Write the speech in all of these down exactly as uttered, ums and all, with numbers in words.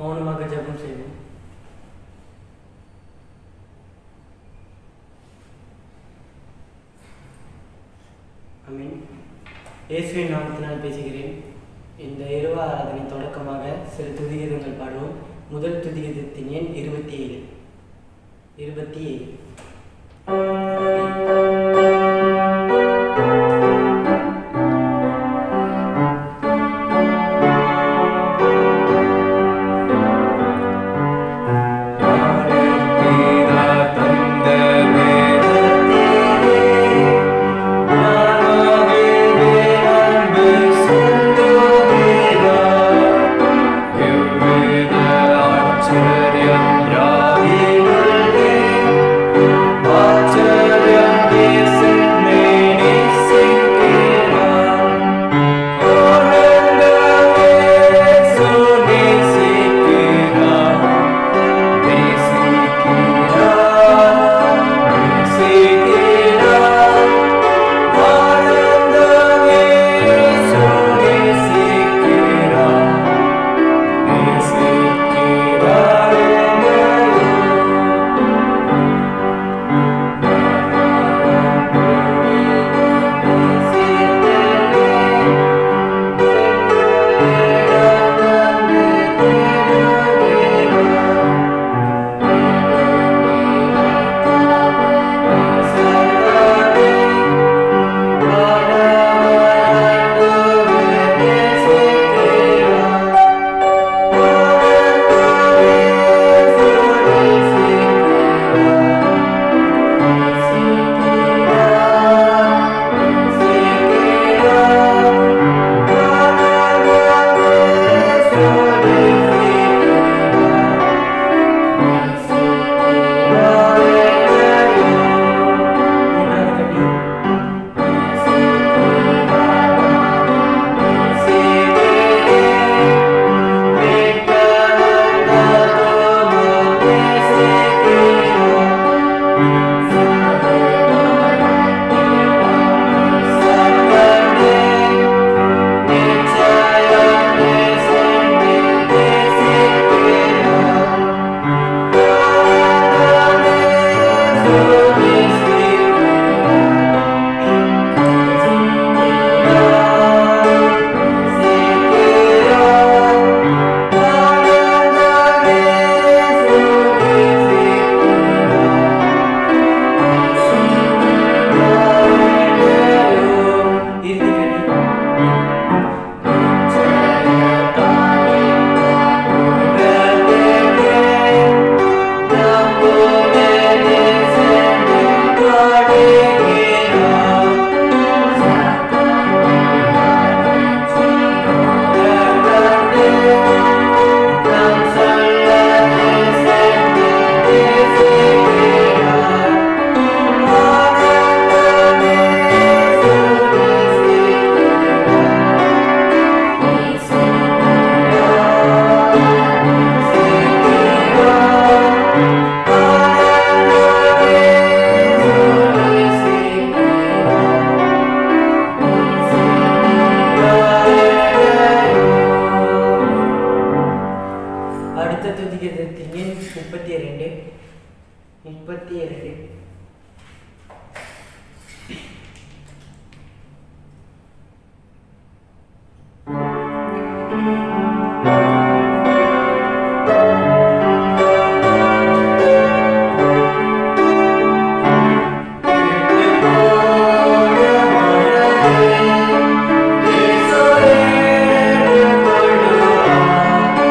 மௌனமாக ஜெபம் செய்வோம். ஆமென். இயேசுவின் நாமத்தினால் பேசுகிறேன். இந்த இரவு ஆராதனை தொடக்கமாக சில துதிகீதங்கள் பாடுவோம். முதல் துதிகீதத்தின் எண் இருபத்தி ஏழு இருபத்தி ஏழு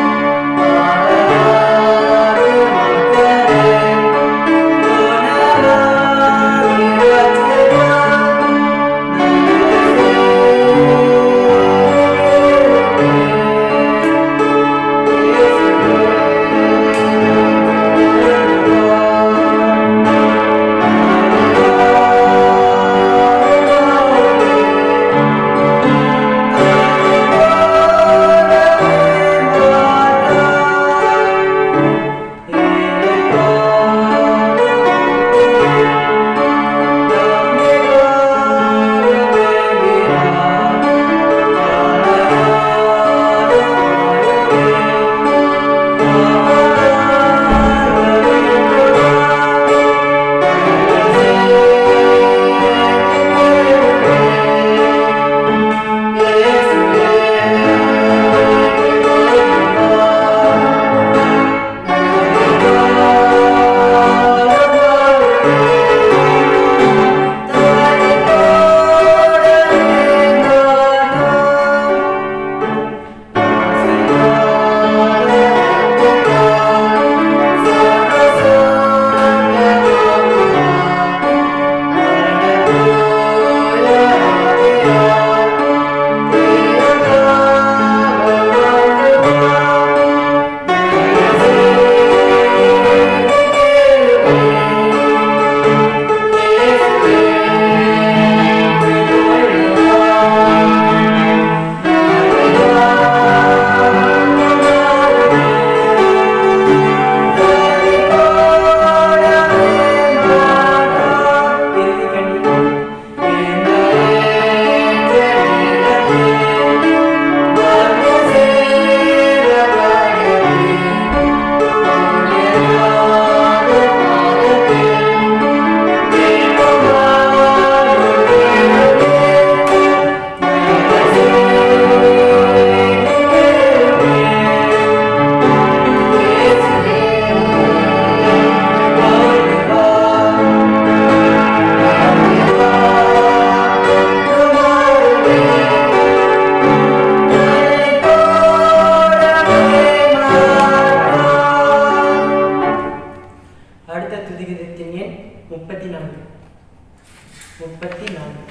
la அடுத்த துதிகீதத்தின் எண் முப்பத்தி நான்கு. முப்பத்தி நான்கு.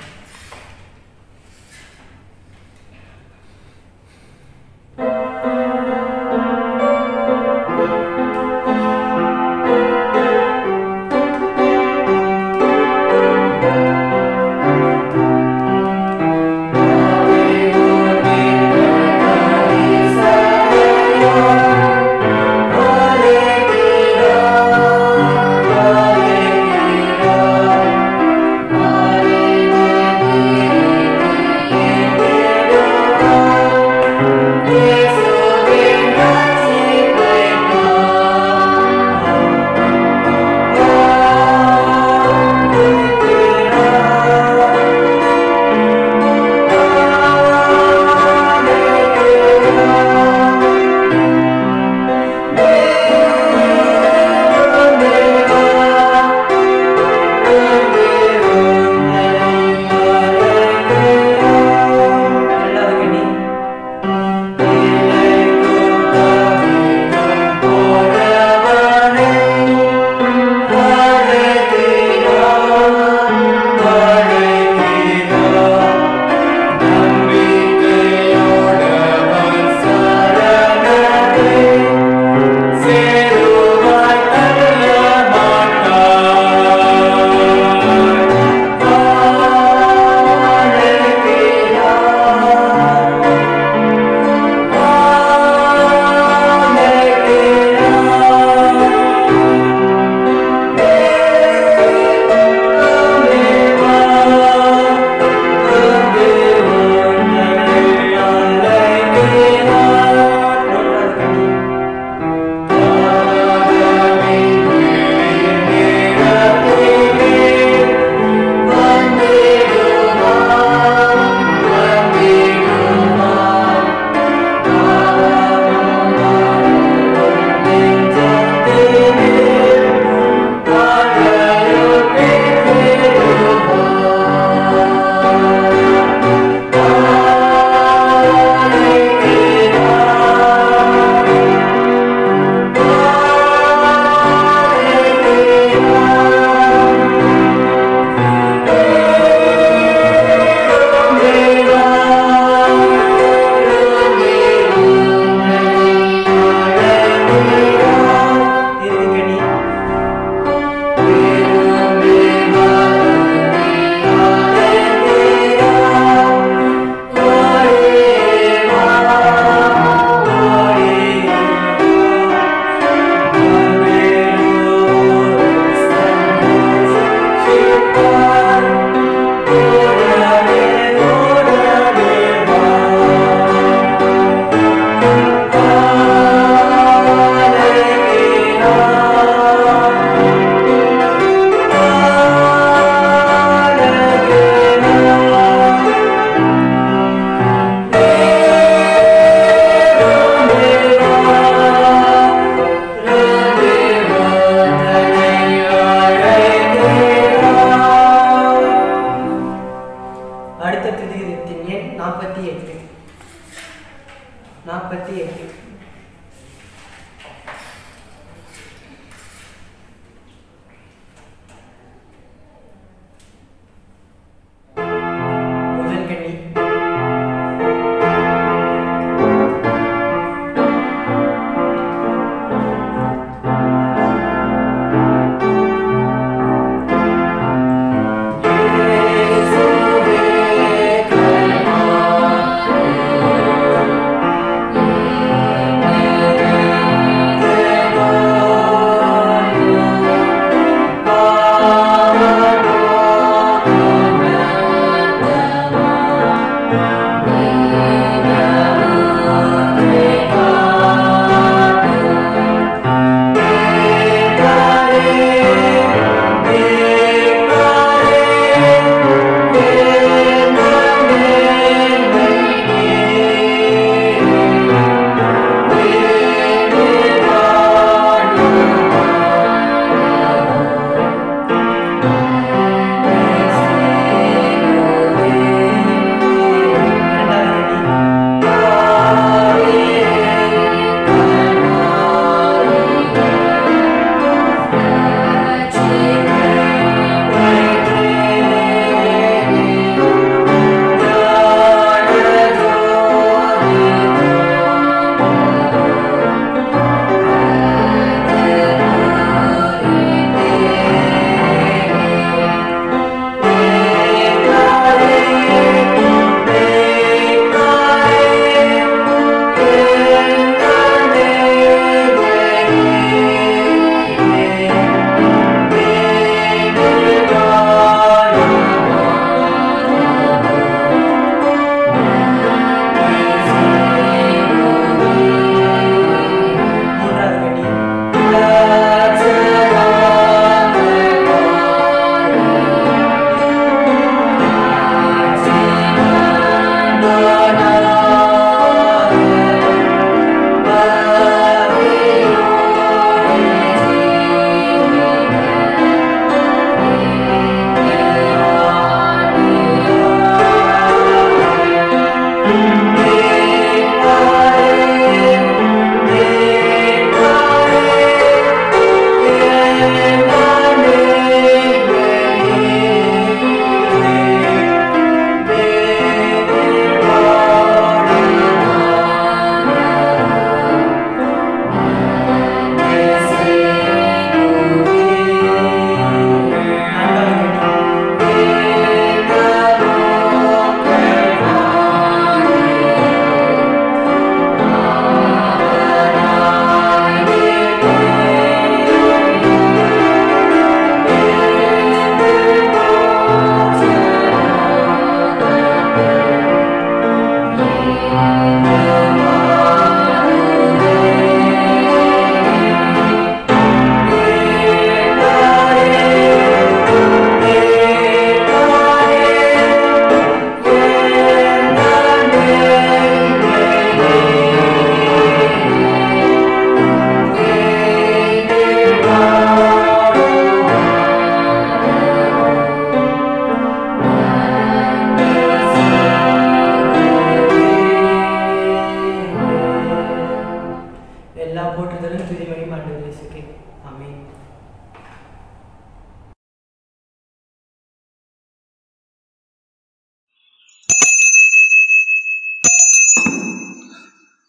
Yes.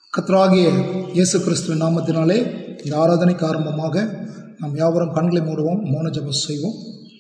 கர்த்தராகிய இயேசு கிறிஸ்துவின் நாமத்தினாலே இந்த ஆராதனைக்கு ஆரம்பமாக நாம் யாவரும் கண்களை மூடுவோம், மௌன ஜெபம் செய்வோம்.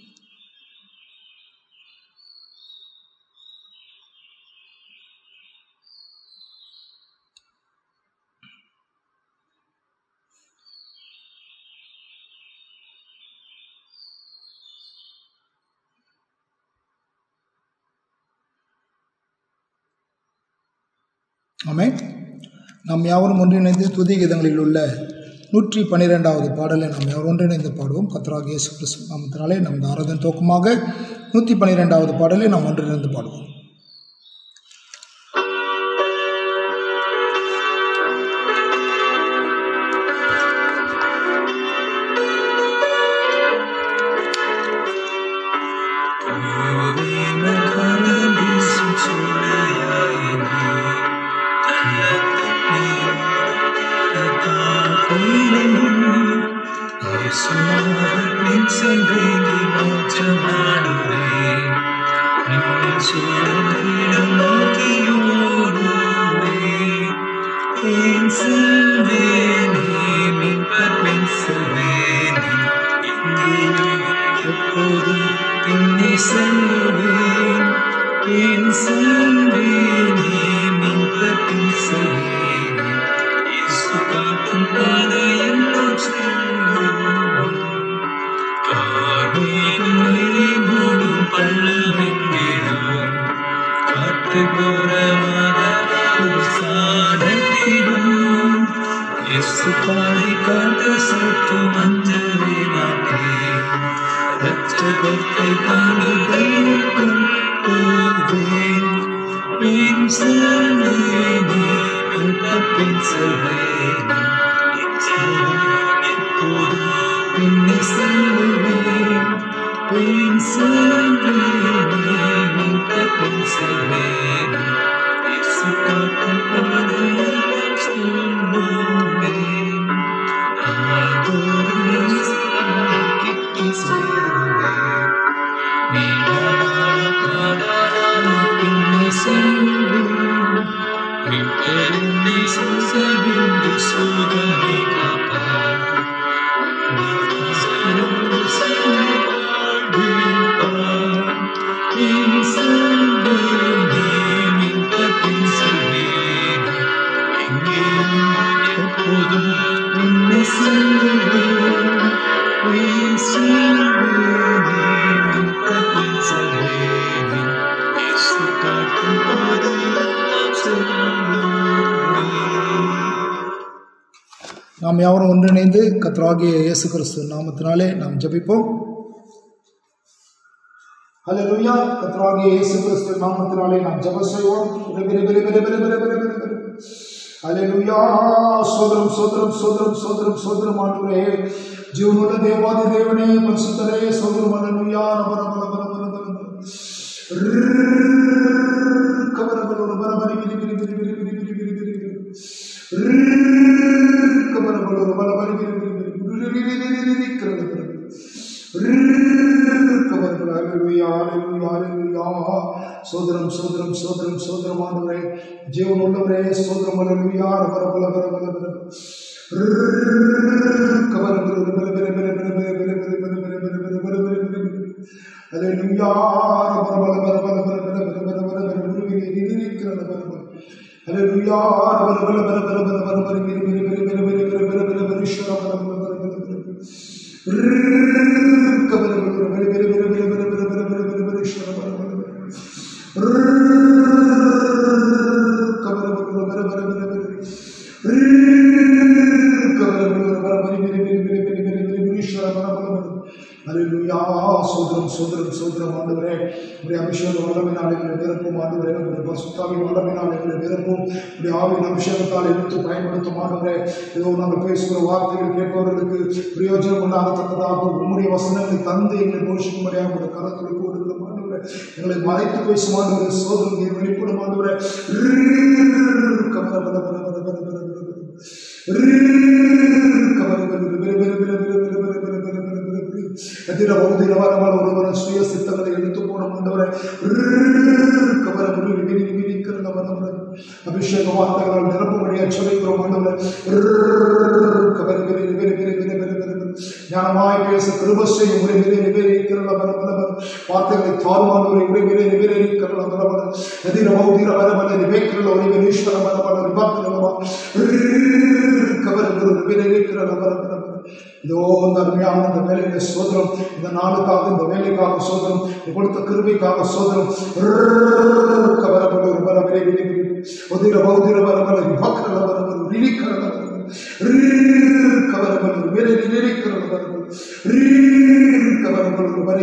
ஆமென். நாம் யாவரும் ஒன்றிணைந்து துதி கீதங்களில் உள்ள நூற்றி பன்னிரெண்டாவது பாடலை நாம் யாவரும் ஒன்றிணைந்து பாடுவோம். கர்த்தராகிய இயேசு கிறிஸ்து நாமத்தினாலே நம் ஆராதனை துவக்கமாக நூற்றி பன்னிரெண்டாவது பாடலை நாம் ஒன்றிணைந்து பாடுவோம். நாம் யாவரும் ஒன்றிணைந்து கர்த்தராகிய இயேசு கிறிஸ்து நாமத்தினாலே நாம் ஜெபிப்போம். ஹல்லேலூயா. கர்த்தராகிய இயேசு கிறிஸ்து நாமத்தினாலே நாம் ஜெபம் செய்வோம். ஹல்லேலூயா. சோதரம் சோதரம் சோதரம் சோதரம் சோதரம் ஆண்டவரே, ஜீவனுள்ள தேவாதி தேவனே, பரிசுத்தரே, சோதரம். ஹல்லேலூயா. நம நம நம நம நம கபரபலோர பரபரி விரி விரி விரி விரி விரி விரி விரி விரி கபரபலோர பரபரி விரி விரி விரி விரி விரி விரி கபரபலோர கபரபலோர. ஹல்லேலூயா ஹல்லேலூயா ஹல்லேலூயா. சோதரம் சோதரம் சோதரம் சோதரம் ஆண்டவரே, ஜீவன் உள்ளவரே, சோதரம். ஹல்லேலூயா. பரபல பரபல பரபல கபரபலோர பரபர பரபர பரபர பரபர பரபர பரபர. ஹல்லேலூயா. பரபல பரபல பரபர பரபர பரபர விரி விரி விரி கபரபலோர. ஹல்லேலூயா. பரபல பரபல பரபர பரபர விரி விரி விரி விரி விரி விரி விரி விரி விரி ஈஸ்வர பரபல பரபல கபரபலோர விரி விரி விரி விரி விரி விரி விரி விரி விரி ஈஸ்வர பரபல கபரபலோர பரபர பரபர கபரபலோர பரபர விரி விரி விரி விரி விரி விரி ஈஸ்வர பரபல. ஹல்லேலூயா. சோதரம் சோதரம் சோதரம் ஆண்டவரே, உடைய அபிஷேக வல்லமையினால் எங்களை நிரப்பும் ஆண்டவரே, உடைய பரிசுத்தாவின் வல்லமையினால் எங்களை நிரப்பும், உடைய ஆவியின் அபிஷேகத்தால் எடுத்து பயன்படுத்தும் ஆண்டவரே. ஏதோ நாங்கள் பேசுகிற வார்த்தைகள் கேட்பவர்களுக்கு பிரயோஜனம் உண்டாகத்தக்கதாக உம்முடைய வசனங்களை தந்து எங்களை போஷிக்கும்படியாக உடைய கரத்துக்கு கொடுக்கிறோம் ஆண்டவரே. எங்களை மறைத்து பேசும் ஆண்டவரே, சோதனை வெளிப்படும் ஆண்டவரே. கபர பல பல பல பல பல கபர எதிர பௌதிர வரமல் ஒருவன் சுய சித்தங்களை எடுத்து போன ஆண்டவரே கபர புரி விரி விரி கரல வரமல் அபிஷேக வார்த்தைகளால் நிரப்பும்படியா ஜெபிக்கிறோம் ஆண்டவரே. கபர விரி விரி விரி விரி விரி ஞானமாய் பேச கிருபை செய்யும் உரை விரை நிவேரிக்கிறல வரமல வார்த்தைகளை தாழ்வானவரை உரை விரை நிவேரிக்கிறல வரமல எதிர பௌதிர வரமல நிவேக்கிறல உரை விரீஸ்வர வரமல ரிபாக்கிறலவா கபர குரு நிவேரிக்கிறல வரமல. இதோ இந்த அருமையான இந்த வேலையில சோதரம், இந்த நாளுக்காக இந்த வேலைக்காக சோதரம், கொடுத்த கிருபைக்காக சோதரம். கபர குரு வர விரை விரை ஒதிர பௌதிர வரமல ரிபாக்கிறல வரமல ரிலிக்கிறல கவரபல் வேலை நினைக்கிறது வரபல் கவரபல் வரை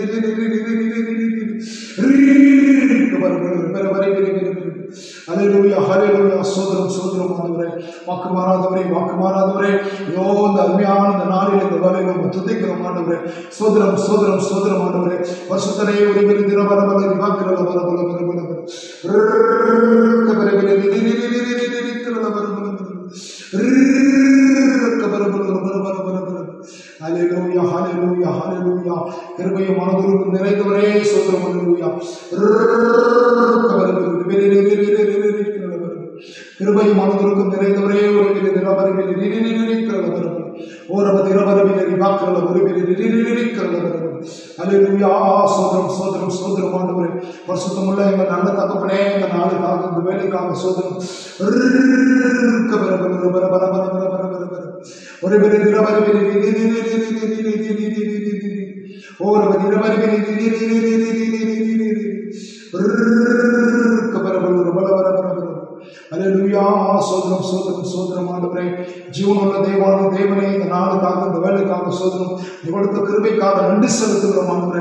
கவரபல் வரை வரை வரை ஹல்லேலூயா ஹல்லேலூயா. சோதரம் சோதரம் ஆண்டவரே, வாக்கு மாறாதவரே வாக்கு மாறாதவரே, யோ இந்த அருமையான இந்த நாளில் இந்த வேலையில் நம்ம துதிக்கிறோம் ஆண்டவரே. சோதரம் சோதரம் சோதரம் ஆண்டவரே, வருஷத்தனை உரிமை தின வரபல விவாக்கிறல வரபல வரபல கவரபல் ஹல்லேலூயா ஹல்லேலூயா ஹல்லேலூயா. கிருபையும் மனதுருக்கும் நிறைந்தவரே சோதரம் ஹல்லேலூயா. கிருபையும் மனதுருக்கும் நிறைந்தவரே ஒரு நிலவரவில் ஓரவது இரவரவில் நிவாக்கிறல ஒருவில் நிரிக்கிறல ஹல்லேலூயா. சோதரம் சோதரம் சோதரம் ஆண்டவரே, பரிசுத்தமுள்ள எங்கள் நல்ல தகப்பனே, இந்த நாளுக்காக இந்த வேலைக்காக சோதரம் ஒரு சோதரம் சோதரம் சோதரம் ஆண்டவரே, ஜீவனுள்ள தேவான தேவனே, இந்த நாளுக்காக இந்த வேலைக்காக சோதரம், இவளுக்கு கிருபைக்காக நன்றி செலுத்துகிறோம் ஆண்டவரே.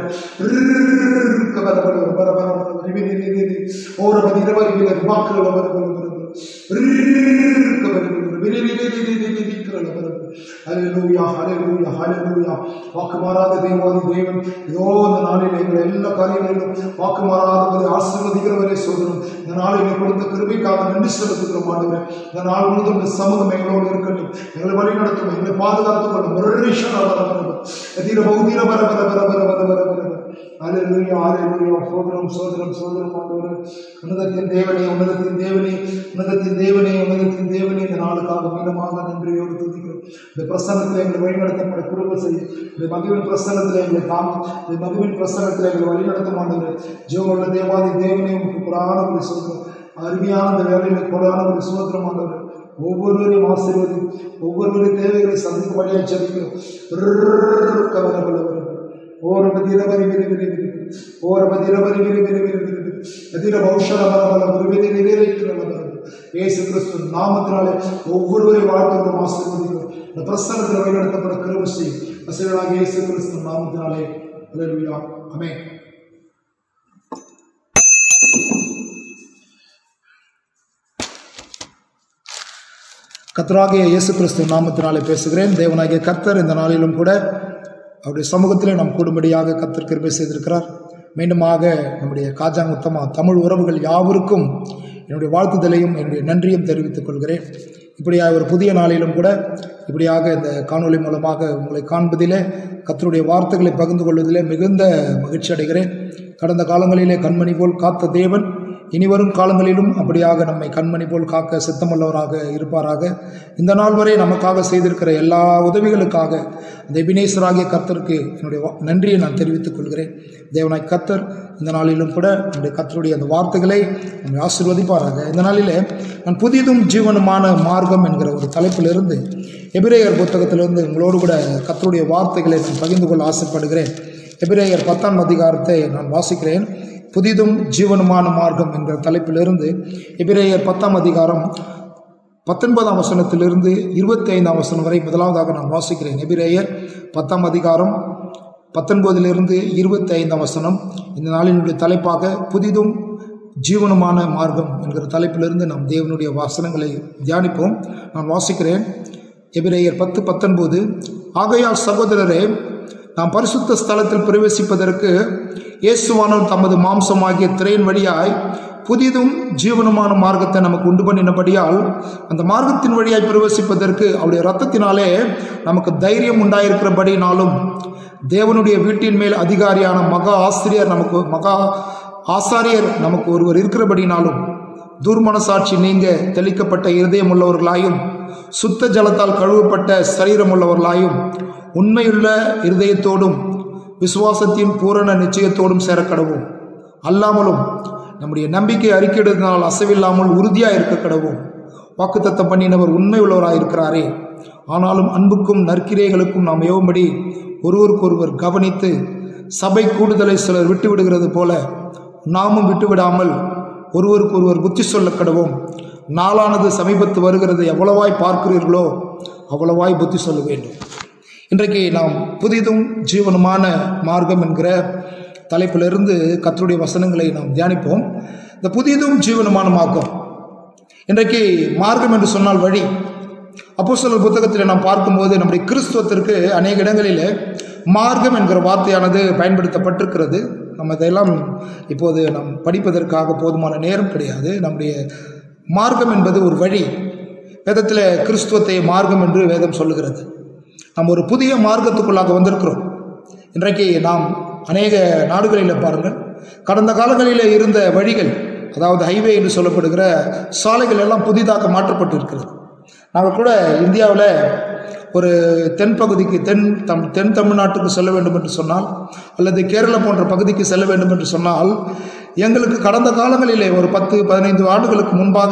ஓரபதி இரவரில் வாக்குகள் அவர்கள் ஹல்லேலூயா ஹல்லேலூயா ஹல்லேலூயா. வாக்கு மாறாத தேவாதி தேவன், இதோ இந்த நாளில் எங்கள் எல்லா காரியங்களிலும் வாக்கு மாறாதவரை ஆசீர்வதிக்கிறவரே சோதரம். இந்த நாளில் கொடுத்த கிருபைக்காக நன்றி செலுத்துகிறோம் ஆண்டவரே. இந்த நாள் முழுவதும் இந்த சமூகம் எங்களோடு இருக்கட்டும், எங்களை வழி நடத்தும், எங்களை பாதுகாத்துக் கொள்ளும். எதிர பௌதிர வர வர வர வர வர வர வர ஹல்லேலூயா ஹல்லேலூயா. சோதரம் சோதரம் சோதரம் ஆண்டவரே, உன்னதத்தின் தேவனே உன்னதத்தின் தேவனே உன்னதத்தின் தேவனே உன்னதத்தின் தேவனே, இந்த நாளுக்காக மீனமாக நன்றியோடு துதிக்கிறோம். இந்த பிரசன்னத்தில் எங்களை வழிநடத்தப்பட குடும்ப செய்யும். இந்த மகிவின் பிரசன்னத்தில் எங்களை தாங்கும். இந்த மகிவின் பிரசன்னத்தில் எங்களை வழிநடத்த மாட்டேங்குது. ஜீவனுள்ள தேவாதி தேவனே உங்களுக்கு கொடான ஒரு சொல்கிறோம். அருமையான இந்த வேலையில் கொடான ஒரு சுதந்திரம் ஆண்டவர். ஒவ்வொருவரையும் ஆசீர்வதி, ஒவ்வொருவரையும் தேவைகளை சந்திக்க வழியாக செலுத்துகிறோம். ஓரபதி இரவரி விரி விரி விரி ஓரபதி இரவரி விரி விரி விரி விரி எதிர பௌஷர பலபல விருவிதி நிறைவேற்கிறல இயேசு கிறிஸ்து நாமத்தினாலே ஒவ்வொருவரையும் வாழ்த்துகிறோம், ஆசீர்வதிக்கிறோம். இந்த பிரசன்னத்தில் வழிநடத்தப்பட கிருபை செய்யும். ஆசீர்வாதமாக இயேசு கிறிஸ்து நாமத்தினாலே. ஹல்லேலூயா ஆமென். கர்த்தராகிய இயேசு கிறிஸ்து நாமத்தினாலே பேசுகிறேன். தேவனாகிய கர்த்தர் இந்த நாளிலும் கூட அவருடைய சமூகத்தில் நாம் கூடும்படியாக கர்த்தர் கிருபை செய்திருக்கிறார். மீண்டுமாக நம்முடைய காஜாங்குத்தமா தமிழ் உறவுகள் யாவருக்கும் என்னுடைய வாழ்த்துதலையும் என்னுடைய நன்றியும் தெரிவித்துக் கொள்கிறேன். இப்படியாக ஒரு புதிய நாளிலும் கூட இப்படியாக இந்த காணொலி மூலமாக உங்களை காண்பதிலே, கர்த்தருடைய வார்த்தைகளை பகிர்ந்து கொள்வதிலே மிகுந்த மகிழ்ச்சி அடைகிறேன். கடந்த காலங்களிலே கண்மணி போல் காத்த தேவன் இனிவரும் காலங்களிலும் அப்படியாக நம்மை கண்மணி போல் காக்க சித்தமுள்ளவராக இருப்பாராக. இந்த நாள் வரை நமக்காக செய்திருக்கிற எல்லா உதவிகளுக்காக அந்த எபினேசராகிய கர்த்தருக்கு என்னுடைய நன்றியை நான் தெரிவித்துக் கொள்கிறேன். தேவனாய் கர்த்தர் இந்த நாளிலும் கூட என்னுடைய கர்த்தருடைய அந்த வார்த்தைகளை நம்மை ஆசீர்வதிப்பாராக. இந்த நாளிலே நான் புதியதும் ஜீவனுமான மார்க்கம் என்கிற ஒரு தலைப்பிலிருந்து எபிரேயர் புத்தகத்திலிருந்து உங்களோடு கூட கர்த்தருடைய வார்த்தைகளை நான் பகிர்ந்து கொள்ள ஆசைப்படுகிறேன். எபிரேயர் பத்தாம் அதிகாரத்தை நான் வாசிக்கிறேன். புதிதும் ஜீவனுமான மார்க்கம் என்ற தலைப்பிலிருந்து எபிரேயர் பத்தாம் அதிகாரம் பத்தொன்பதாம் வசனத்திலிருந்து இருபத்தி ஐந்தாம் வசனம் வரை முதலாவதாக நான் வாசிக்கிறேன். எபிரேயர் பத்தாம் அதிகாரம் பத்தொன்பதிலிருந்து இருபத்தி ஐந்தாம் வசனம். இந்த நாளினுடைய தலைப்பாக புதிதும் ஜீவனுமான மார்க்கம் என்கிற தலைப்பிலிருந்து நாம் தேவனுடைய வசனங்களை தியானிப்போம். நான் வாசிக்கிறேன். எபிரேயர் பத்து பத்தொன்பது. ஆகையால் சகோதரரே, நாம் பரிசுத்த ஸ்தலத்தில் பிரவேசிப்பதற்கு இயேசுவானவர் தமது மாம்சமாகிய திரையின் வழியாய் புதிதும் ஜீவனுமான மார்க்கத்தை நமக்கு உண்டு பண்ணினபடியால் அந்த மார்க்கத்தின் வழியாய் பிரவேசிப்பதற்கு அவருடைய இரத்தத்தினாலே நமக்கு தைரியம் உண்டாயிருக்கிறபடினாலும் தேவனுடைய வீட்டின் மேல் அதிகாரியான மகா ஆசிரியர் நமக்கு மகா ஆசாரியர் நமக்கு ஒருவர் இருக்கிறபடினாலும் துர்மனசாட்சி நீங்க தெளிக்கப்பட்ட இருதயம் உள்ளவர்களாயும் சுத்த ஜலத்தால் கழுவப்பட்ட சரீரம் உள்ளவர்களாயும் உண்மையுள்ள இருதயத்தோடும் விசுவாசத்தின் பூரண நிச்சயத்தோடும் சேரக்கடவும். அல்லாமலும் நம்முடைய நம்பிக்கை அறிக்கையிடுவதனால் அசைவில்லாமல் உறுதியாக இருக்க கடவும். வாக்குத்தத்தம் பண்ணினவர் உண்மை உள்ளவராயிருக்கிறாரே. ஆனாலும் அன்புக்கும் நற்கிரைகளுக்கும் நாம் ஏவும்படி ஒருவருக்கொருவர் கவனித்து சபை கூடுதலை சிலர் விட்டு விடுகிறது போல நாமும் விட்டுவிடாமல் ஒருவருக்கொருவர் புத்தி சொல்ல கடவும். நாளானது சமீபத்து வருகிறது, எவ்வளவாய் பார்க்கிறீர்களோ அவ்வளவாய் புத்தி சொல்ல வேண்டும். இன்றைக்கு நாம் புதிதும் ஜீவனுமான மார்க்கம் என்கிற தலைப்பிலிருந்து கர்த்தருடைய வசனங்களை நாம் தியானிப்போம். இந்த புதிதும் ஜீவனுமான மார்க்கம், இன்றைக்கு மார்க்கம் என்று சொன்னால் வழி. அப்போஸ்தலர் புத்தகத்தில் நாம் பார்க்கும்போது நம்முடைய கிறிஸ்துவத்திற்கு அநேக இடங்களில் மார்க்கம் என்கிற வார்த்தையானது பயன்படுத்தப்பட்டிருக்கிறது. நம்ம இதையெல்லாம் இப்போது நாம் படிப்பதற்காக போதுமான நேரம் கிடையாது. நம்முடைய மார்க்கம் என்பது ஒரு வழி. வேதத்தில் கிறிஸ்துவத்தை மார்க்கம் என்று வேதம் சொல்லுகிறது. நாம் ஒரு புதிய மார்க்கத்துக்குள்ளாக வந்திருக்கிறோம். இன்றைக்கு நாம் அநேக நாடுகளில் பாருங்கள், கடந்த காலங்களில் இருந்த வழிகள், அதாவது ஹைவே என்று சொல்லப்படுகிற சாலைகள் எல்லாம் புதிதாக மாற்றப்பட்டு இருக்கிறது. நாங்கள் கூட இந்தியாவில் ஒரு தென் பகுதிக்கு தென் தம் தென் தமிழ்நாட்டுக்கு செல்ல வேண்டும் என்று சொன்னால், அல்லது கேரளா போன்ற பகுதிக்கு செல்ல வேண்டும் என்று சொன்னால், எங்களுக்கு கடந்த காலங்களிலே ஒரு பத்து பதினைந்து ஆண்டுகளுக்கு முன்பாக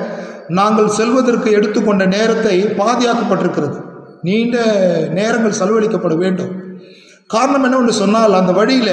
நாங்கள் செல்வதற்கு எடுத்துக்கொண்ட நேரத்தை பாதியாக்கப்பட்டிருக்கிறது. நீண்ட நேரங்கள் செலவழிக்கப்பட வேண்டும். காரணம் என்னவென்று சொன்னால், அந்த வழியில்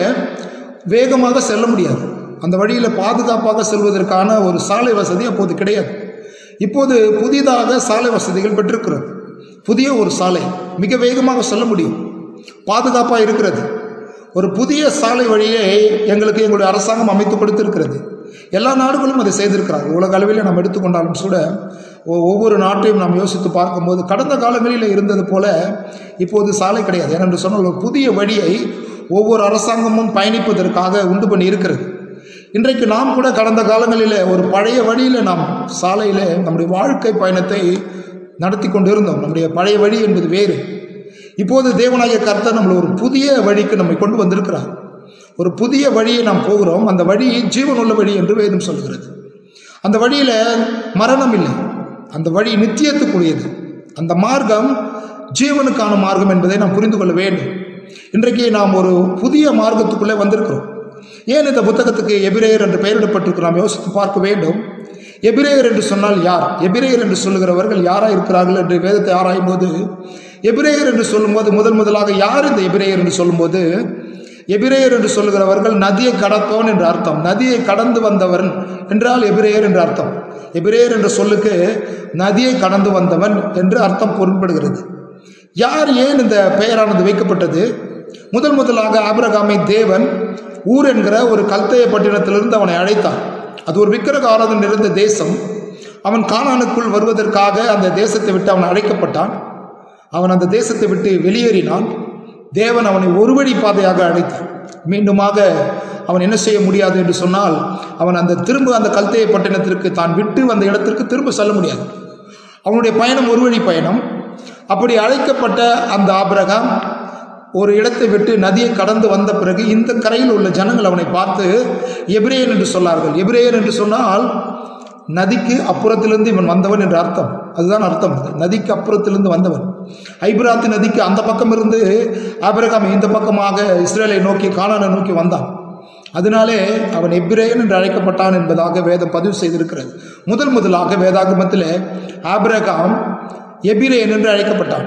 வேகமாக செல்ல முடியாது. அந்த வழியில் பாதுகாப்பாக செல்வதற்கான ஒரு சாலை வசதி அப்போது கிடையாது. இப்போது புதிதாக சாலை வசதிகள் பெற்றிருக்கிறது. புதிய ஒரு சாலை மிக வேகமாக செல்ல முடியும், பாதுகாப்பாக இருக்கிறது. ஒரு புதிய சாலை வழியை எங்களுக்கு எங்களுடைய அரசாங்கம் அமைத்து கொடுத்திருக்கிறது. எல்லா நாடுகளும் அதை செய்திருக்கிறார்கள். உலக அளவில் நாம் எடுத்துக்கொண்டாலும் கூட ஒவ்வொரு நாட்டையும் நாம் யோசித்து பார்க்கும்போது கடந்த காலங்களில் இருந்தது போல இப்போது சாலை கிடையாது. ஏனென்று சொன்னால் ஒரு புதிய வழியை ஒவ்வொரு அரசாங்கமும் பயணிப்பதற்காக உண்டு பண்ணி இருக்கிறது. இன்றைக்கு நாம் கூட கடந்த காலங்களில் ஒரு பழைய வழியில் நாம் சாலையில் நம்முடைய வாழ்க்கை பயணத்தை நடத்தி கொண்டு இருந்தோம். நம்முடைய பழைய வழி என்பது வேறு. இப்போது தேவனாகிய கர்த்தர் நம்மளை ஒரு புதிய வழிக்கு நம்மை கொண்டு வந்திருக்கிறார். ஒரு புதிய வழியை நாம் போகிறோம். அந்த வழி ஜீவனுள்ள வழி என்று வேதம் சொல்கிறது. அந்த வழியில் மரணம் இல்லை, அந்த வழி நித்தியத்துக்குரியது. அந்த மார்க்கம் ஜீவனுக்கான மார்க்கம் என்பதை நாம் புரிந்து கொள்ள வேண்டும். இன்றைக்கு நாம் ஒரு புதிய மார்க்கத்துக்குள்ளே வந்திருக்கிறோம். ஏன் இந்த புத்தகத்துக்கு எபிரேயர் என்று பெயரிடப்பட்டிருக்கு நாம் யோசித்து பார்க்க வேண்டும். எபிரேயர் என்று சொன்னால் யார்? எபிரேயர் என்று சொல்லுகிறவர்கள் யாராக இருக்கிறார்கள் என்று வேதத்தை ஆராயும் போது, எபிரேயர் என்று சொல்லும்போது முதல் முதலாக யார் இந்த எபிரேயர் என்று சொல்லும்போது, எபிரேயர் என்று சொல்லுகிறவர்கள் நதியை கடத்தவன் என்று அர்த்தம். நதியை கடந்து வந்தவன் என்றால் எபிரேயர் என்று அர்த்தம். எபிரேயர் என்ற சொல்லுக்கு நதியை கடந்து வந்தவன் என்று அர்த்தம் பொருள்படுகிறது. யார், ஏன் இந்த பெயரானது வைக்கப்பட்டது? முதல் முதலாக ஆபிரகாமை தேவன் ஊர் என்கிற ஒரு கல்தேய பட்டினத்திலிருந்து அவனை அழைத்தார். அது ஒரு விக்கிரக ஆராதனை நிறைந்த தேசம். அவன் கானானுக்குள் வருவதற்காக அந்த தேசத்தை விட்டு அவன் அழைக்கப்பட்டான். அவன் அந்த தேசத்தை விட்டு வெளியேறினான். தேவன் அவனை ஒரு வழி பாதையாக அழைத்தார். மீண்டுமாக அவன் என்ன செய்ய முடியாது என்று சொன்னால், அவன் அந்த திரும்ப அந்த கல்தேய பட்டினத்திற்கு தான் விட்டு வந்த இடத்திற்கு திரும்ப செல்ல முடியாது. அவனுடைய பயணம் ஒரு வழி பயணம். அப்படி அழைக்கப்பட்ட அந்த ஆபிரகாம் ஒரு இடத்தை விட்டு நதியை கடந்து வந்த பிறகு இந்த கரையில் உள்ள ஜனங்கள் அவனை பார்த்து எபிரேயன் என்று சொன்னார்கள். எபிரேயன் என்று சொன்னால் நதிக்கு அப்புறத்திலிருந்து இவன் வந்தவன் என்று அர்த்தம். அதுதான் அர்த்தம். நதிக்கு அப்புறத்திலிருந்து வந்தவன். ஐபிராத்து நதிக்கு அந்த பக்கம் இருந்து ஆபிரகாம் இந்த பக்கமாக இஸ்ரேலை நோக்கி கானானை நோக்கி வந்தான். அதனாலே அவன் எபிரேயன் என்று அழைக்கப்பட்டான் என்பதாக வேதம் பதிவு செய்திருக்கிறது. முதல் முதலாக வேதாகமத்தில் ஆபிரகாம் எபிரேயன் என்று அழைக்கப்பட்டான்.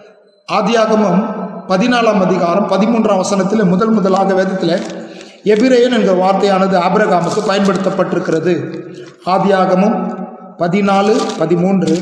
ஆதியாகமம் பதினாலாம் அதிகாரம் பதிமூன்றாம் வசனத்தில் முதல் முதலாக வேதத்தில் எபிரேயன் என்கிற வார்த்தையானது ஆபிரகாமுக்கு பயன்படுத்தப்பட்டிருக்கிறது. ஆதியாகமம் பதினாலு பதிமூன்று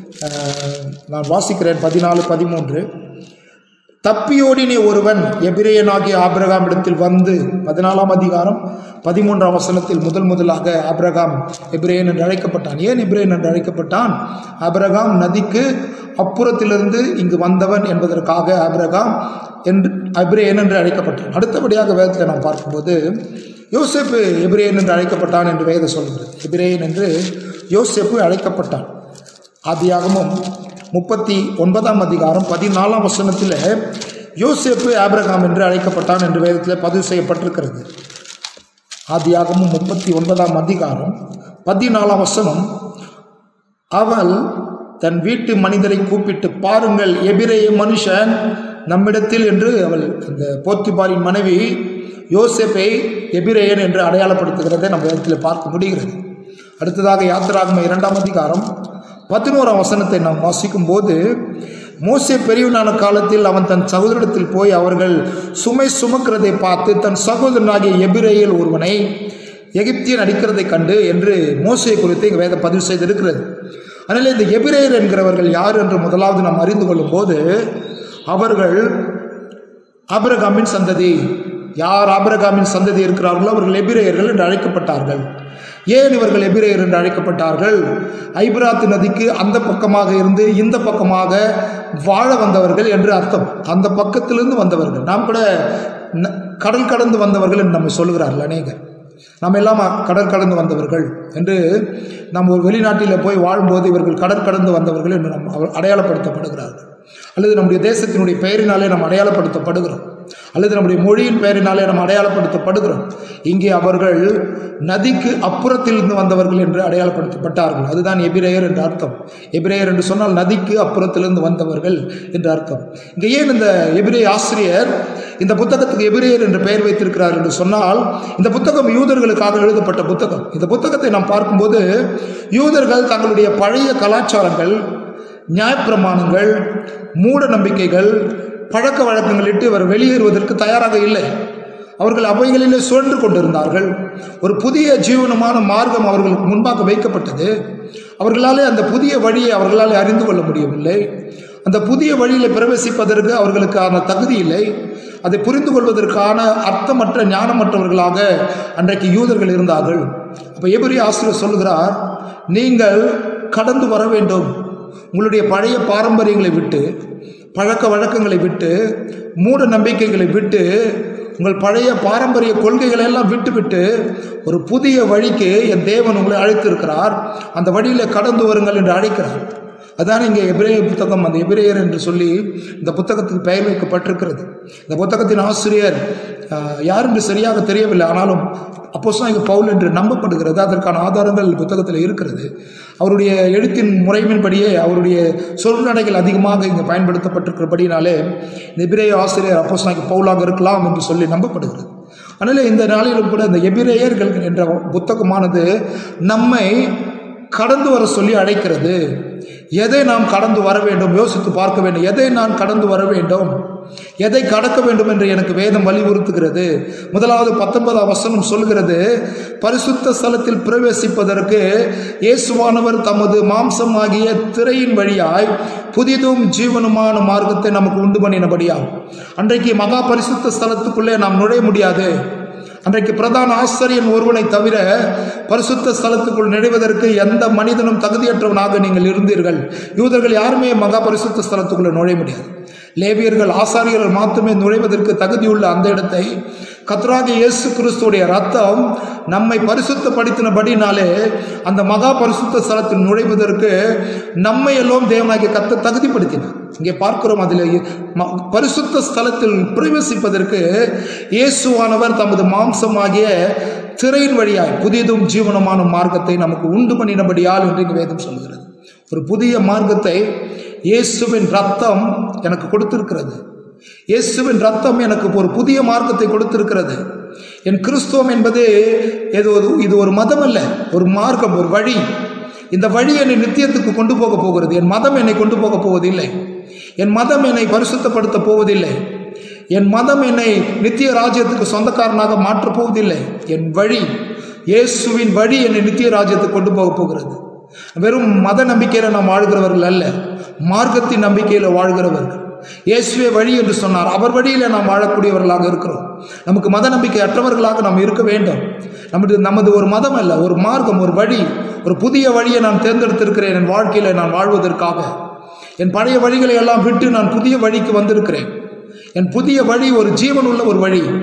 நான் வாசிக்கிறேன். பதினாலு பதிமூன்று தப்பியோடினே ஒருவன் எபிரேயனாகிய ஆபிரகாம் இடத்தில் வந்து, பதினாலாம் அதிகாரம் பதிமூன்றாம் வசனத்தில் முதல் முதலாக ஆபிரகாம் எபிரேயன் என்று அழைக்கப்பட்டான். ஏன் எபிரேயன் என்று அழைக்கப்பட்டான்? ஆபிரகாம் நதிக்கு அப்புறத்திலிருந்து இங்கு வந்தவன் என்பதற்காக ஆபிரகாம் என்று எபிரேயன் என்று அழைக்கப்பட்டான். அடுத்தபடியாக வேதத்தில் நாம் பார்க்கும்போது யோசேப்பு எபிரேயன் என்று அழைக்கப்பட்டான் என்று வேதம் சொல்கிறது. எபிரேயன் என்று யோசேப்பு அழைக்கப்பட்டான். ஆதியாகமம் முப்பத்தி ஒன்பதாம் அதிகாரம் பதினாலாம் வசனத்தில் யோசேப்பு ஆபிரகாம் என்று அழைக்கப்பட்டான் என்று வேதத்தில் பதிவு செய்யப்பட்டிருக்கிறது. ஆதியாகமம் முப்பத்தி ஒன்பதாம் அதிகாரம் பதினாலாம் வசனம், அவள் தன் வீட்டு மனிதரை கூப்பிட்டு, பாருங்கள், எபிரேய மனுஷன் நம்மிடத்தில் என்று அவள், அந்த போத்திபாரின் மனைவி யோசேப்பை எபிரேயன் என்று அடையாளப்படுத்துகிறதை நம்ம இடத்தில் பார்க்க முடிகிறது. அடுத்ததாக யாத்திராகமம் இரண்டாம் அதிகாரம் பதினோராம் வசனத்தை நாம் வாசிக்கும் போது, மோசே பெரியவனான காலத்தில் அவன் தன் சகோதரத்தில் போய் அவர்கள் சுமை சுமக்கிறதை பார்த்து தன் சகோதரனாகிய எபிரேயர் ஒருவனை எகிப்தியன் அடிக்கிறதை கண்டு என்று மோசே குறித்து இங்கே வேதம் பதிவு செய்திருக்கிறது. அதனால் இந்த எபிரேயர் என்கிறவர்கள் யார் என்று முதலாவது நாம் அறிந்து கொள்ளும் போது, அவர்கள் ஆபிரகாமின் சந்ததி. யார் ஆபிரகாமின் சந்ததி இருக்கிறார்களோ அவர்கள் எபிரேயர்கள் என்று அழைக்கப்பட்டார்கள். ஏன் இவர்கள் எபிரேயர் என்று அழைக்கப்பட்டார்கள்? ஐபிராத்து நதிக்கு அந்த பக்கமாக இருந்து இந்த பக்கமாக வாழ வந்தவர்கள் என்று அர்த்தம். அந்த பக்கத்திலிருந்து வந்தவர்கள். நாம் கூட கடல் கடந்து வந்தவர்கள் என்று நம்ம சொல்லுகிறார்கள் அநேகர். நாம் எல்லாம் கடற்கடந்து வந்தவர்கள் என்று நம்ம ஒரு வெளிநாட்டில் போய் வாழும்போது இவர்கள் கடற்கடந்து வந்தவர்கள் என்று நம் அடையாளப்படுத்தப்படுகிறார்கள். அல்லது நம்முடைய தேசத்தினுடைய பெயரினாலே நாம் அடையாளப்படுத்தப்படுகிறோம், அல்லது நம்முடைய மொழியின் பெயரினாலே நாம் அடையாளப்படுத்தப்படுகிறோம். இங்கே அவர்கள் நதிக்கு அப்புறத்திலிருந்து வந்தவர்கள் என்று அடையாளப்படுத்தப்பட்டார்கள். அதுதான் எபிரேயர் என்று அர்த்தம். எபிரேயர் என்று சொன்னால் நதிக்கு அப்புறத்திலிருந்து வந்தவர்கள் என்று அர்த்தம். இங்கே ஏன் இந்த எபிரேய ஆசிரியர் இந்த புத்தகத்துக்கு எபிரேயர் என்று பெயர் வைத்திருக்கிறார் என்று சொன்னால், இந்த புத்தகம் யூதர்களுக்காக எழுதப்பட்ட புத்தகம். இந்த புத்தகத்தை நாம் பார்க்கும்போது யூதர்கள் தங்களுடைய பழைய கலாச்சாரங்கள், நியாயப்பிரமாணங்கள், மூட நம்பிக்கைகள், பழக்க வழக்கங்களிட்டு இவர் வெளியேறுவதற்கு தயாராக இல்லை. அவர்கள் அவைகளிலே சுழன்று கொண்டிருந்தார்கள். ஒரு புதிய ஜீவனமான மார்க்கம் அவர்களுக்கு முன்பாக வைக்கப்பட்டது. அவர்களாலே அந்த புதிய வழியை அவர்களால் அறிந்து கொள்ள முடியவில்லை. அந்த புதிய வழியில் பிரவேசிப்பதற்கு அவர்களுக்கான தகுதி இல்லை. அதை புரிந்து கொள்வதற்கான அர்த்தமற்ற ஞானமற்றவர்களாக அன்றைக்கு யூதர்கள் இருந்தார்கள். அப்போ எபிரேய ஆசிரியர் சொல்கிறார், நீங்கள் கடந்து வர வேண்டும். உங்களுடைய பழைய பாரம்பரியங்களை விட்டு, பழக்க வழக்கங்களை விட்டு, மூட நம்பிக்கைகளை விட்டு, உங்கள் பழைய பாரம்பரிய கொள்கைகளை எல்லாம் விட்டுவிட்டு ஒரு புதிய வழிக்கு என் தேவன் உங்களை அழைத்திருக்கிறார். அந்த வழியில் கடந்து வருங்கள் என்று அழைக்கிறார். அதான் இங்கே எபிரேய புத்தகம், அந்த எபிரேயர் என்று சொல்லி இந்த புத்தகத்துக்கு பெயர் வைக்கப்பட்டிருக்கிறது. இந்த புத்தகத்தின் ஆசிரியர் யார் என்று சரியாக தெரியவில்லை. ஆனாலும் அப்போஸ்தலனாகிய பவுல் என்று நம்பப்படுகிறது. அதற்கான ஆதாரங்கள் புத்தகத்தில் இருக்கிறது. அவருடைய எழுத்தின் முறைமையின்படியே அவருடைய சொல்நடைகள் அதிகமாக இங்கே பயன்படுத்தப்பட்டிருக்கிறபடினாலே இந்த எபிரேய ஆசிரியர் அப்போஸ்தலனாகிய பவுலாக இருக்கலாம் என்று சொல்லி நம்பப்படுகிறது. அதனால் இந்த நாளிலும் கூட இந்த எபிரேயர்கள் என்ற புத்தகமானது நம்மை கடந்து வர சொல்லி அழைக்கிறது. எதை நாம் கடந்து வர வேண்டும், யோசித்து பார்க்க வேண்டும். எதை நான் கடந்து வர வேண்டும், எதை கடக்க வேண்டும் என்று எனக்கு வேதம் வலியுறுத்துகிறது. முதலாவது பத்தொன்பதாம் வசனம் சொல்கிறது, பரிசுத்த ஸ்தலத்தில் பிரவேசிப்பதற்கு இயேசுவானவர் தமது மாம்சமாகிய திரையின் வழியாய் புதிதும் ஜீவனுமான மார்க்கத்தை நமக்கு உண்டு பண்ணினபடியாகும். அன்றைக்கு மகா பரிசுத்த ஸ்தலத்துக்குள்ளே நாம் நுழைய முடியாது. அன்றைக்கு பிரதான ஆசாரியன் ஒருவனை தவிர பரிசுத்த ஸ்தலத்துக்குள் நுழைவதற்கு எந்த மனிதனும் தகுதியற்றவனாக நீங்கள் இருந்தீர்கள். யூதர்கள் யாருமே மகா பரிசுத்த ஸ்தலத்துக்குள்ள நுழைய முடியாது. லேவியர்கள், ஆசாரியர்கள் மாத்திரமே நுழைவதற்கு தகுதியுள்ள அந்த இடத்தை கர்த்தராகிய இயேசு கிறிஸ்துடைய ரத்தம் நம்மை பரிசுத்தப்படுத்தினபடினாலே அந்த மகா பரிசுத்த ஸ்தலத்தில் நுழைவதற்கு நம்மை எல்லாம் தேவனாகிய கர்த்தர் தகுதிப்படுத்தினார். இங்கே பார்க்கிறோம், அதில் பரிசுத்த ஸ்தலத்தில் பிரவேசிப்பதற்கு இயேசுவானவர் தமது மாம்சமாகிய திரையின் வழியாய் புதியதும் ஜீவனமான மார்க்கத்தை நமக்கு உண்டு பண்ணினபடியால் என்று இங்கே வேதம் சொல்கிறது. ஒரு புதிய மார்க்கத்தை இயேசுவின் ரத்தம் எனக்கு கொடுத்திருக்கிறது. இயேசுவின் ரத்தம் எனக்கு ஒரு புதிய மார்க்கத்தை கொடுத்திருக்கிறது. என் கிறிஸ்துவம் என்பது இது ஒரு மதம் அல்ல, ஒரு மார்க்கம், ஒரு வழி. இந்த வழி என்னை நித்தியத்துக்கு கொண்டு போக போகிறது. என் மதம் என்னை கொண்டு போக போவதில்லை. என் மதம் என்னை பரிசுத்தப்படுத்த போவதில்லை. என் மதம் என்னை நித்திய ராஜ்யத்துக்கு சொந்தக்காரனாக மாற்றப் போவதில்லை. என் வழி, இயேசுவின் வழி என்னை நித்திய ராஜ்யத்துக்கு கொண்டு போக போகிறது. வெறும் மத நம்பிக்கையில் நாம் வாழ்கிறவர்கள் அல்ல, மார்க்கத்தின் நம்பிக்கையில் வாழ்கிறவர்கள். இயேசுவே வழி என்று சொன்னார். அவர் வழியில் நாம் வாழக்கூடியவர்களாக இருக்கிறோம். நமக்கு மத நம்பிக்கை அற்றவர்களாக நாம் இருக்க வேண்டும். நமது நமது ஒரு மதம் அல்ல, ஒரு மார்க்கம், ஒரு வழி, ஒரு புதிய வழியை நான் தேர்ந்தெடுத்திருக்கிறேன். என் வாழ்க்கையில் நான் வாழ்வதற்காக என் பழைய வழிகளை எல்லாம் விட்டு நான் புதிய வழிக்கு வந்திருக்கிறேன். என் புதிய வழி ஒரு ஜீவன் உள்ள ஒரு வழி.